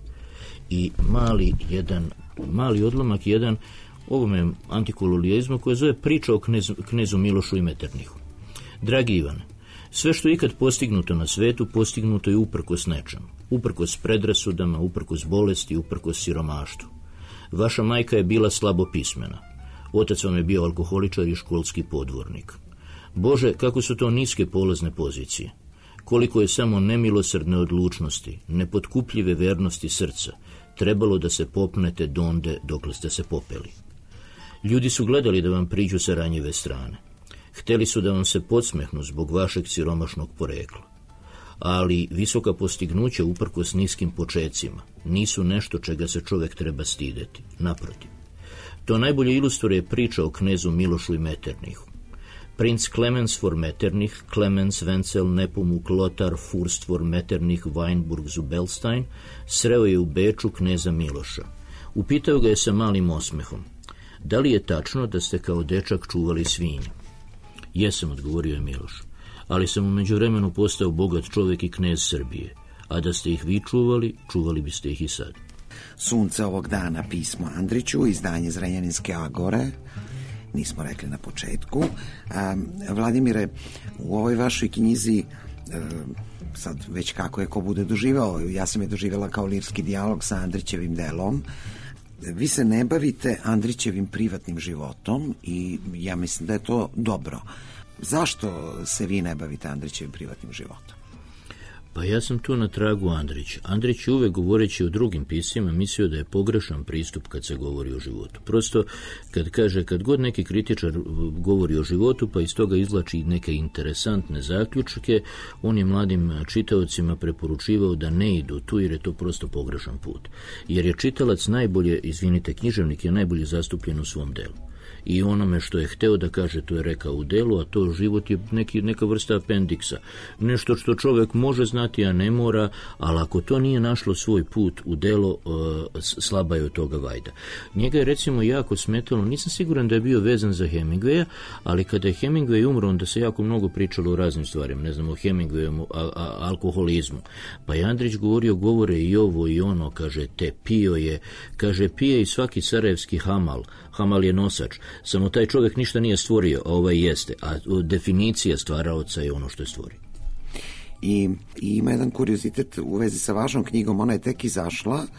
I mali jedan, mali odlomak jedan ovome antikolonijalizmu koja zove priča o knezu, knezu Milošu i Metternichu. Dragi Ivane, sve što je ikad postignuto na svetu, postignuto je uprkos nečemu. Uprkos predrasudama, uprkos bolesti, uprkos siromaštvu. Vaša majka je bila slabo pismena. Otac vam je bio alkoholičar i školski podvornik. Bože, kako su to niske polazne pozicije. Koliko je samo nemilosrdne odlučnosti, nepotkupljive vernosti srca trebalo da se popnete donde dokle ste se popeli. Ljudi su gledali da vam priđu sa ranjive strane. Hteli su da vam se podsmehnu zbog vašeg siromašnog porekla. Ali visoka postignuća uprkos niskim počecima nisu nešto čega se čovjek treba stideti. Naprotiv. To najbolje ilustruje priča o knezu Milošu i Metternichu. Princ Clemens vor Metternich, Clemens Wenzel Nepomuk Lothar Fürst vor Metternich Weinburg zu Belstein, sreo je u Beču kneza Miloša. Upitao ga je sa malim osmehom: da li je tačno da ste kao dečak čuvali svinje? Jesam, odgovorio je Miloš, ali sam u međuvremenu postao bogat čovjek i knez Srbije, a da ste ih vi čuvali, čuvali biste ih i sad. Sunce ovog dana, pismo Andriću, izdanje Zrenjaninske Agore, nismo rekli na početku. A, Vladimire, u ovoj vašoj knjizi, e, sad već kako je ko bude doživao, ja sam je doživjela kao lirski dijalog sa Andrićevim delom, vi se ne bavite Andrićevim privatnim životom i ja mislim da je to dobro. Zašto se vi ne bavite Andrićevim privatnim životom? Pa ja sam tu na tragu Andrić. Andrić je uvek govoreći o drugim pisima mislio da je pogrešan pristup kad se govori o životu. Prosto kad kaže, kad god neki kritičar govori o životu pa iz toga izvlači neke interesantne zaključke, on je mladim čitaocima preporučivao da ne idu tu jer je to prosto pogrešan put. Jer je čitalac najbolje, izvinite, književnik je najbolje zastupljen u svom delu. I onome što je hteo da kaže, to je rekao u delu, a to život je neki, neka vrsta apendiksa. Nešto što čovjek može znati, a ne mora, ali ako to nije našlo svoj put u delo, uh, slaba je od toga vajda. Njega je recimo jako smetalo, nisam siguran da je bio vezan za Hemingwaya, ali kada je Hemingway umro, onda se jako mnogo pričalo o raznim stvarima, ne znam, o Hemingwayu, a, a, alkoholizmu. Pa je Andrić govorio, govore i ovo i ono, kaže, te pio je, kaže, pije i svaki sarajevski hamal, hamal je nosač, samo taj čovjek ništa nije stvorio, a ovaj jeste, a definicija stvaraoca je ono što je stvorio. I, i ima jedan kuriozitet u vezi sa vašom knjigom, ona je tek izašla,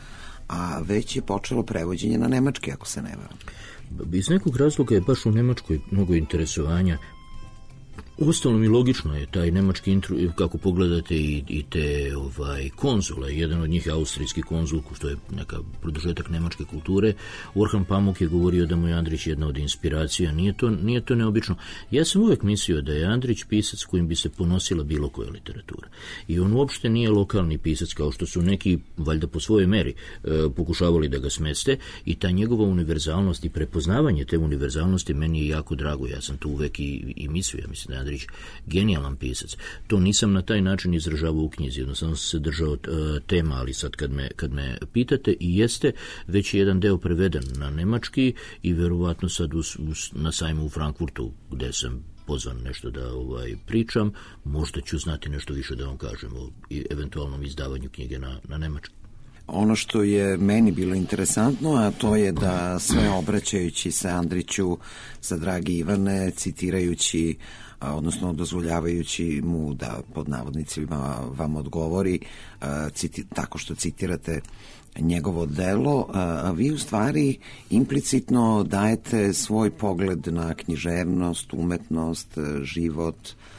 a već je počelo prevođenje na nemački, ako se ne varam. Iz nekog razloga je baš u Nemačkoj mnogo interesovanja. Uostalom i logično je taj nemački intro, kako pogledate i, i te ovaj, konzule, jedan od njih je austrijski konzul, što je neka produžetak nemačke kulture. Orhan Pamuk je govorio da mu je Andrić jedna od inspiracija, nije to, nije to neobično. Ja sam uvek mislio da je Andrić pisac kojim bi se ponosila bilo koja literatura. I on uopšte nije lokalni pisac, kao što su neki, valjda po svojoj meri, e, pokušavali da ga smeste, i ta njegova univerzalnost i prepoznavanje te univerzalnosti meni je jako drago. Ja sam to uvek i, i mislio, ja mislim da je Andrić genijalan pisac. To nisam na taj način izražavao u knjizi, jednostavno sam se držao uh, tema, ali sad kad me, kad me pitate, i jeste, već je jedan deo preveden na nemački i verovatno sad us, us, na sajmu u Frankfurtu, gde sam pozvan nešto da ovaj, pričam, možda ću znati nešto više da vam kažem o eventualnom izdavanju knjige na, na nemački. Ono što je meni bilo interesantno, a to je da sve obraćajući se Andriću sa dragi Ivane, citirajući, odnosno dozvoljavajući mu da pod navodnicima vam odgovori citi, tako što citirate njegovo delo, a vi u stvari implicitno dajete svoj pogled na književnost, umetnost, život.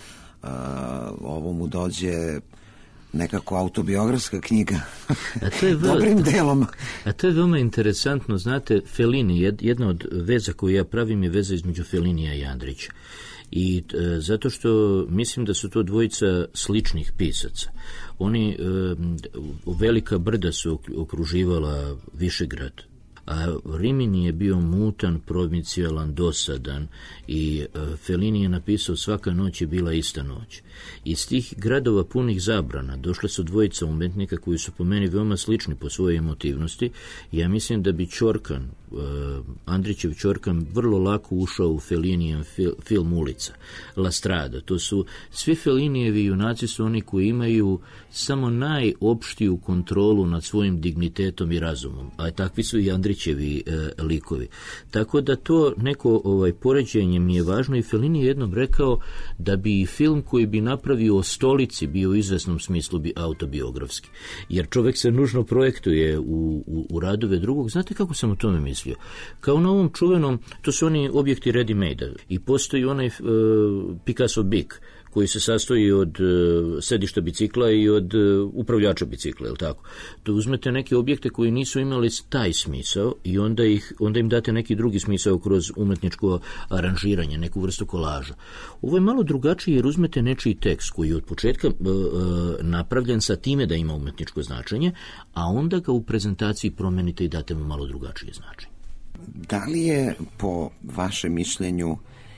Ovo mu dođe nekako autobiografska knjiga. A to je vrlo, dobrim delom. A to je veoma interesantno. Znate, Fellini, jedna od veza koju ja pravim je veza između Fellinija i Andrića. I e, zato što mislim da su to dvojica sličnih pisaca. Oni, e, velika brda su okruživala Višegrad, a Rimini je bio mutan, provincijalan, dosadan, i e, Fellini je napisao Svaka noć je bila ista noć. Iz tih gradova punih zabrana došle su dvojica umetnika koji su po meni veoma slični po svojoj emotivnosti. Ja mislim da bi Ćorkan, e, Andrićev Ćorkan, vrlo lako ušao u Fellinijev fil, film Ulica, La Strada. To su, svi Fellinijevi junaci su oni koji imaju samo najopštiju kontrolu nad svojim dignitetom i razumom, a takvi su i Andrićevi e, likovi. Tako da to neko ovaj, poređenje mi je važno, i Fellini je jednom rekao da bi i film koji bi napravio o stolici bio u izvesnom smislu bi autobiografski. Jer čovek se nužno projektuje u, u, u radove drugog. Znate kako sam o tome mislio? Kao na ovom čuvenom, to su oni objekti ready-made, i postoji onaj uh, Picasso Bik, koji se sastoji od uh, sedišta bicikla i od uh, upravljača bicikla, je li tako? To uzmete neke objekte koji nisu imali taj smisao i onda, ih, onda im date neki drugi smisao kroz umetničko aranžiranje, neku vrstu kolaža. Ovo je malo drugačije jer uzmete nečiji tekst koji je od početka uh, uh, napravljen sa time da ima umetničko značenje, a onda ga u prezentaciji promenite i date mu malo drugačije značenje. Da li je po vašem mišljenju,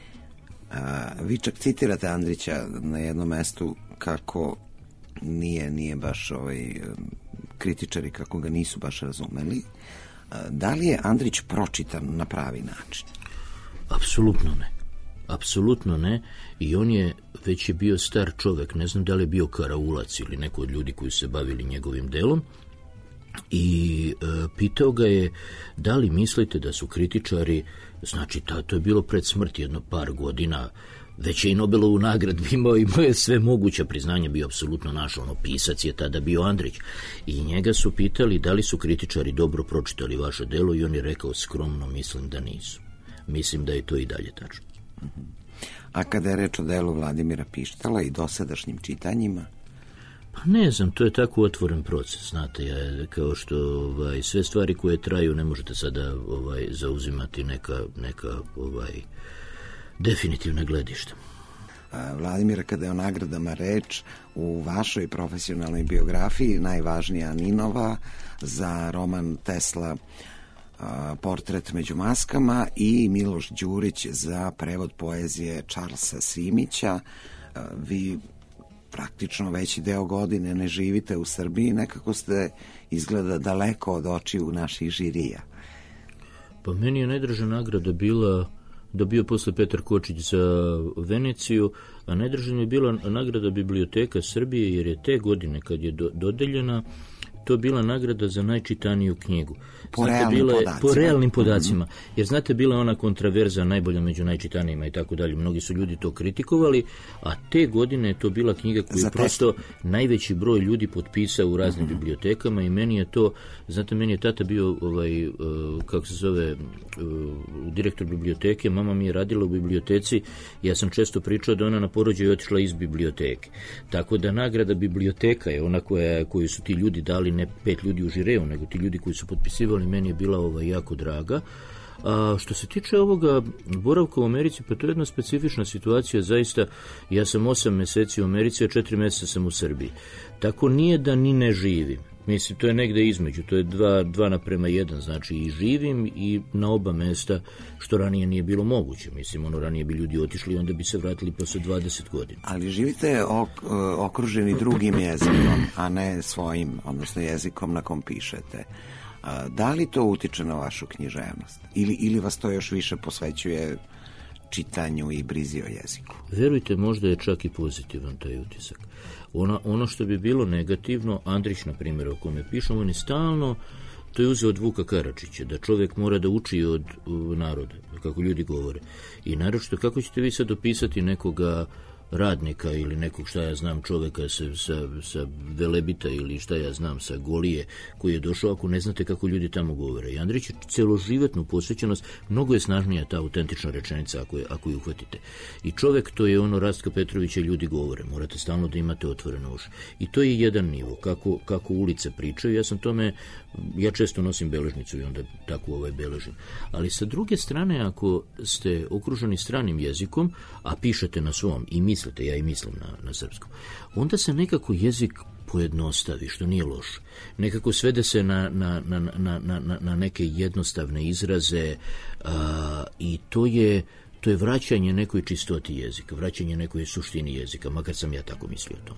a, vi čak citirate Andrića na jednom mestu kako nije, nije baš ovaj, kritičari kako ga nisu baš razumeli, a, da li je Andrić pročitan na pravi način? Apsolutno ne. Apsolutno ne, i on je, već je bio star čovek, ne znam da li je bio karaulac ili neko od ljudi koji su se bavili njegovim delom, i e, pitao ga je da li mislite da su kritičari, znači ta, to je bilo pred smrti jedno par godina, već je i Nobelovu nagradu imao, imao je sve moguće priznanje, bio apsolutno naš, ono, pisac je tada bio Andrić, i njega su pitali da li su kritičari dobro pročitali vaše delo, i on je rekao skromno, mislim da nisu. Mislim da je to i dalje tačno. A kada je reč o delu Vladimira Pištala i dosadašnjim čitanjima? Pa ne znam, to je tako otvoren proces, znate, ja, kao što ovaj, sve stvari koje traju ne možete sada ovaj, zauzimati neka, neka ovaj, definitivna gledišta. Vladimira, kada je o nagradama reč, u vašoj profesionalnoj biografiji najvažnija Ninova za roman Tesla Portret među maskama i Miloš Đurić za prevod poezije Charlesa Simića. Vi praktično veći deo godine ne živite u Srbiji, nekako ste izgleda daleko od očiju naših žirija. Pa meni je najdraža nagrada bila dobio posle Petar Kočić za Veneciju, a najdraža mi je bila nagrada Biblioteka Srbije, jer je te godine kad je do, dodeljena to bila nagrada za najčitaniju knjigu. Po znate, realnim bila je, podacima. Po realnim podacima. Mm-hmm. Jer znate, bila je ona kontraverza najbolja među najčitanijima i tako dalje. Mnogi su ljudi to kritikovali, a te godine je to bila knjiga koju je prosto najveći broj ljudi potpisao u raznim mm-hmm. bibliotekama i meni je to, znate, meni je tata bio, ovaj, uh, kako se zove, uh, direktor biblioteke, mama mi je radila u biblioteci, ja sam često pričao da ona na porođaju otišla iz biblioteke. Tako da nagrada biblioteka je ona koja, koju su ti ljudi dali, ne pet ljudi u žireu, nego ti ljudi koji su potpisivali, meni je bila ovaj, jako draga. A što se tiče ovoga boravka u Americi, pa to je jedna specifična situacija, zaista, ja sam osam meseci u Americi, a četiri meseca sam u Srbiji. Tako nije da ni ne živim. Mislim, to je negde između, to je dva, dva naprema jedan, znači i živim i na oba mesta, što ranije nije bilo moguće. Mislim, ono, ranije bi ljudi otišli i onda bi se vratili posle dvadeset godina. Ali živite ok, okruženi drugim jezikom, a ne svojim, odnosno jezikom na kom pišete. Da li to utiče na vašu književnost? Ili, ili vas to još više posvećuje čitanju i brizi o jeziku? Verujte, možda je čak i pozitivan taj utisak. Ono, ono što bi bilo negativno, Andrić, na primjer, o kome pišem, on je stalno, to je uzeo od Vuka Karadžića, da čovjek mora da uči od uh, naroda, kako ljudi govore. I naročito, kako ćete vi sad opisati nekoga radnika ili nekog, šta ja znam, čoveka sa, sa, sa Velebita ili šta ja znam, sa Golije, koji je došao, ako ne znate kako ljudi tamo govore. I Andrić je celoživotnu posvećenost, mnogo je snažnija ta autentična rečenica ako je, ako je uhvatite. I čovek, to je ono Rastka Petrovića, ljudi govore, morate stalno da imate otvorene uši. I to je jedan nivo, kako, kako ulice pričaju. Ja sam tome, ja često nosim beležnicu i onda tako ovaj beležim. Ali sa druge strane, ako ste okruženi stranim jezikom, a pišete na svom i mislite, ja i mislim na, na srpskom, onda se nekako jezik pojednostavi, što nije loše. Nekako svede se na, na, na, na, na, na neke jednostavne izraze a, i to je, to je vraćanje nekoj čistoti jezika, vraćanje nekoj suštini jezika, makar sam ja tako mislio o tom.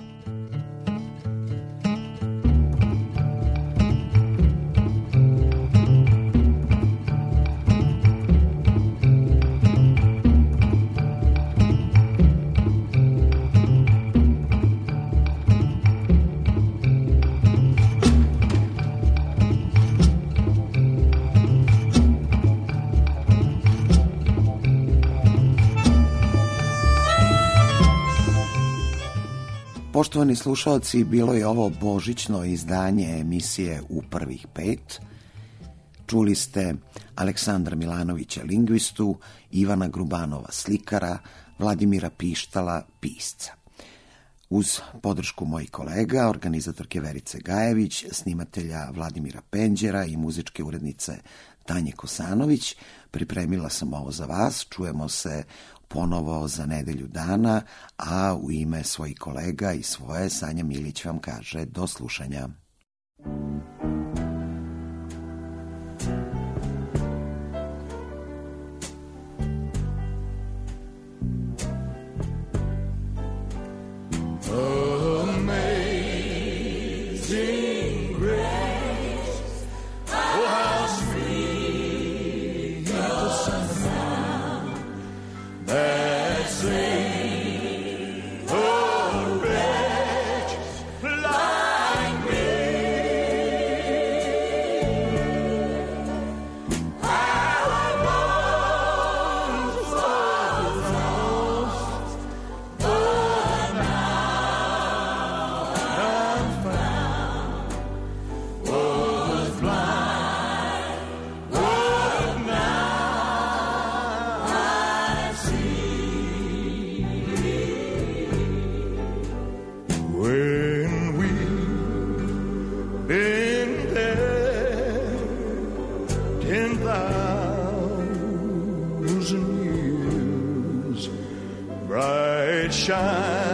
Poštovani slušalci, bilo je ovo božićno izdanje emisije U prvih pet. Čuli ste Aleksandra Milanovića, lingvistu, Ivana Grubanova, slikara, Vladimira Pištala, pisca. Uz podršku mojih kolega, organizatorke Verice Gajević, snimatelja Vladimira Penđera i muzičke urednice Tanje Kosanović, pripremila sam ovo za vas. Čujemo se ponovo za nedelju dana, a u ime svojih kolega i svoje, Sanja Milić vam kaže do slušanja. Amazing grace, oh how sweet the sound that saved a wretch like me. I once was lost, but now I'm found. Was blind, but now I see. When we've been there ten thousand years, bright shine.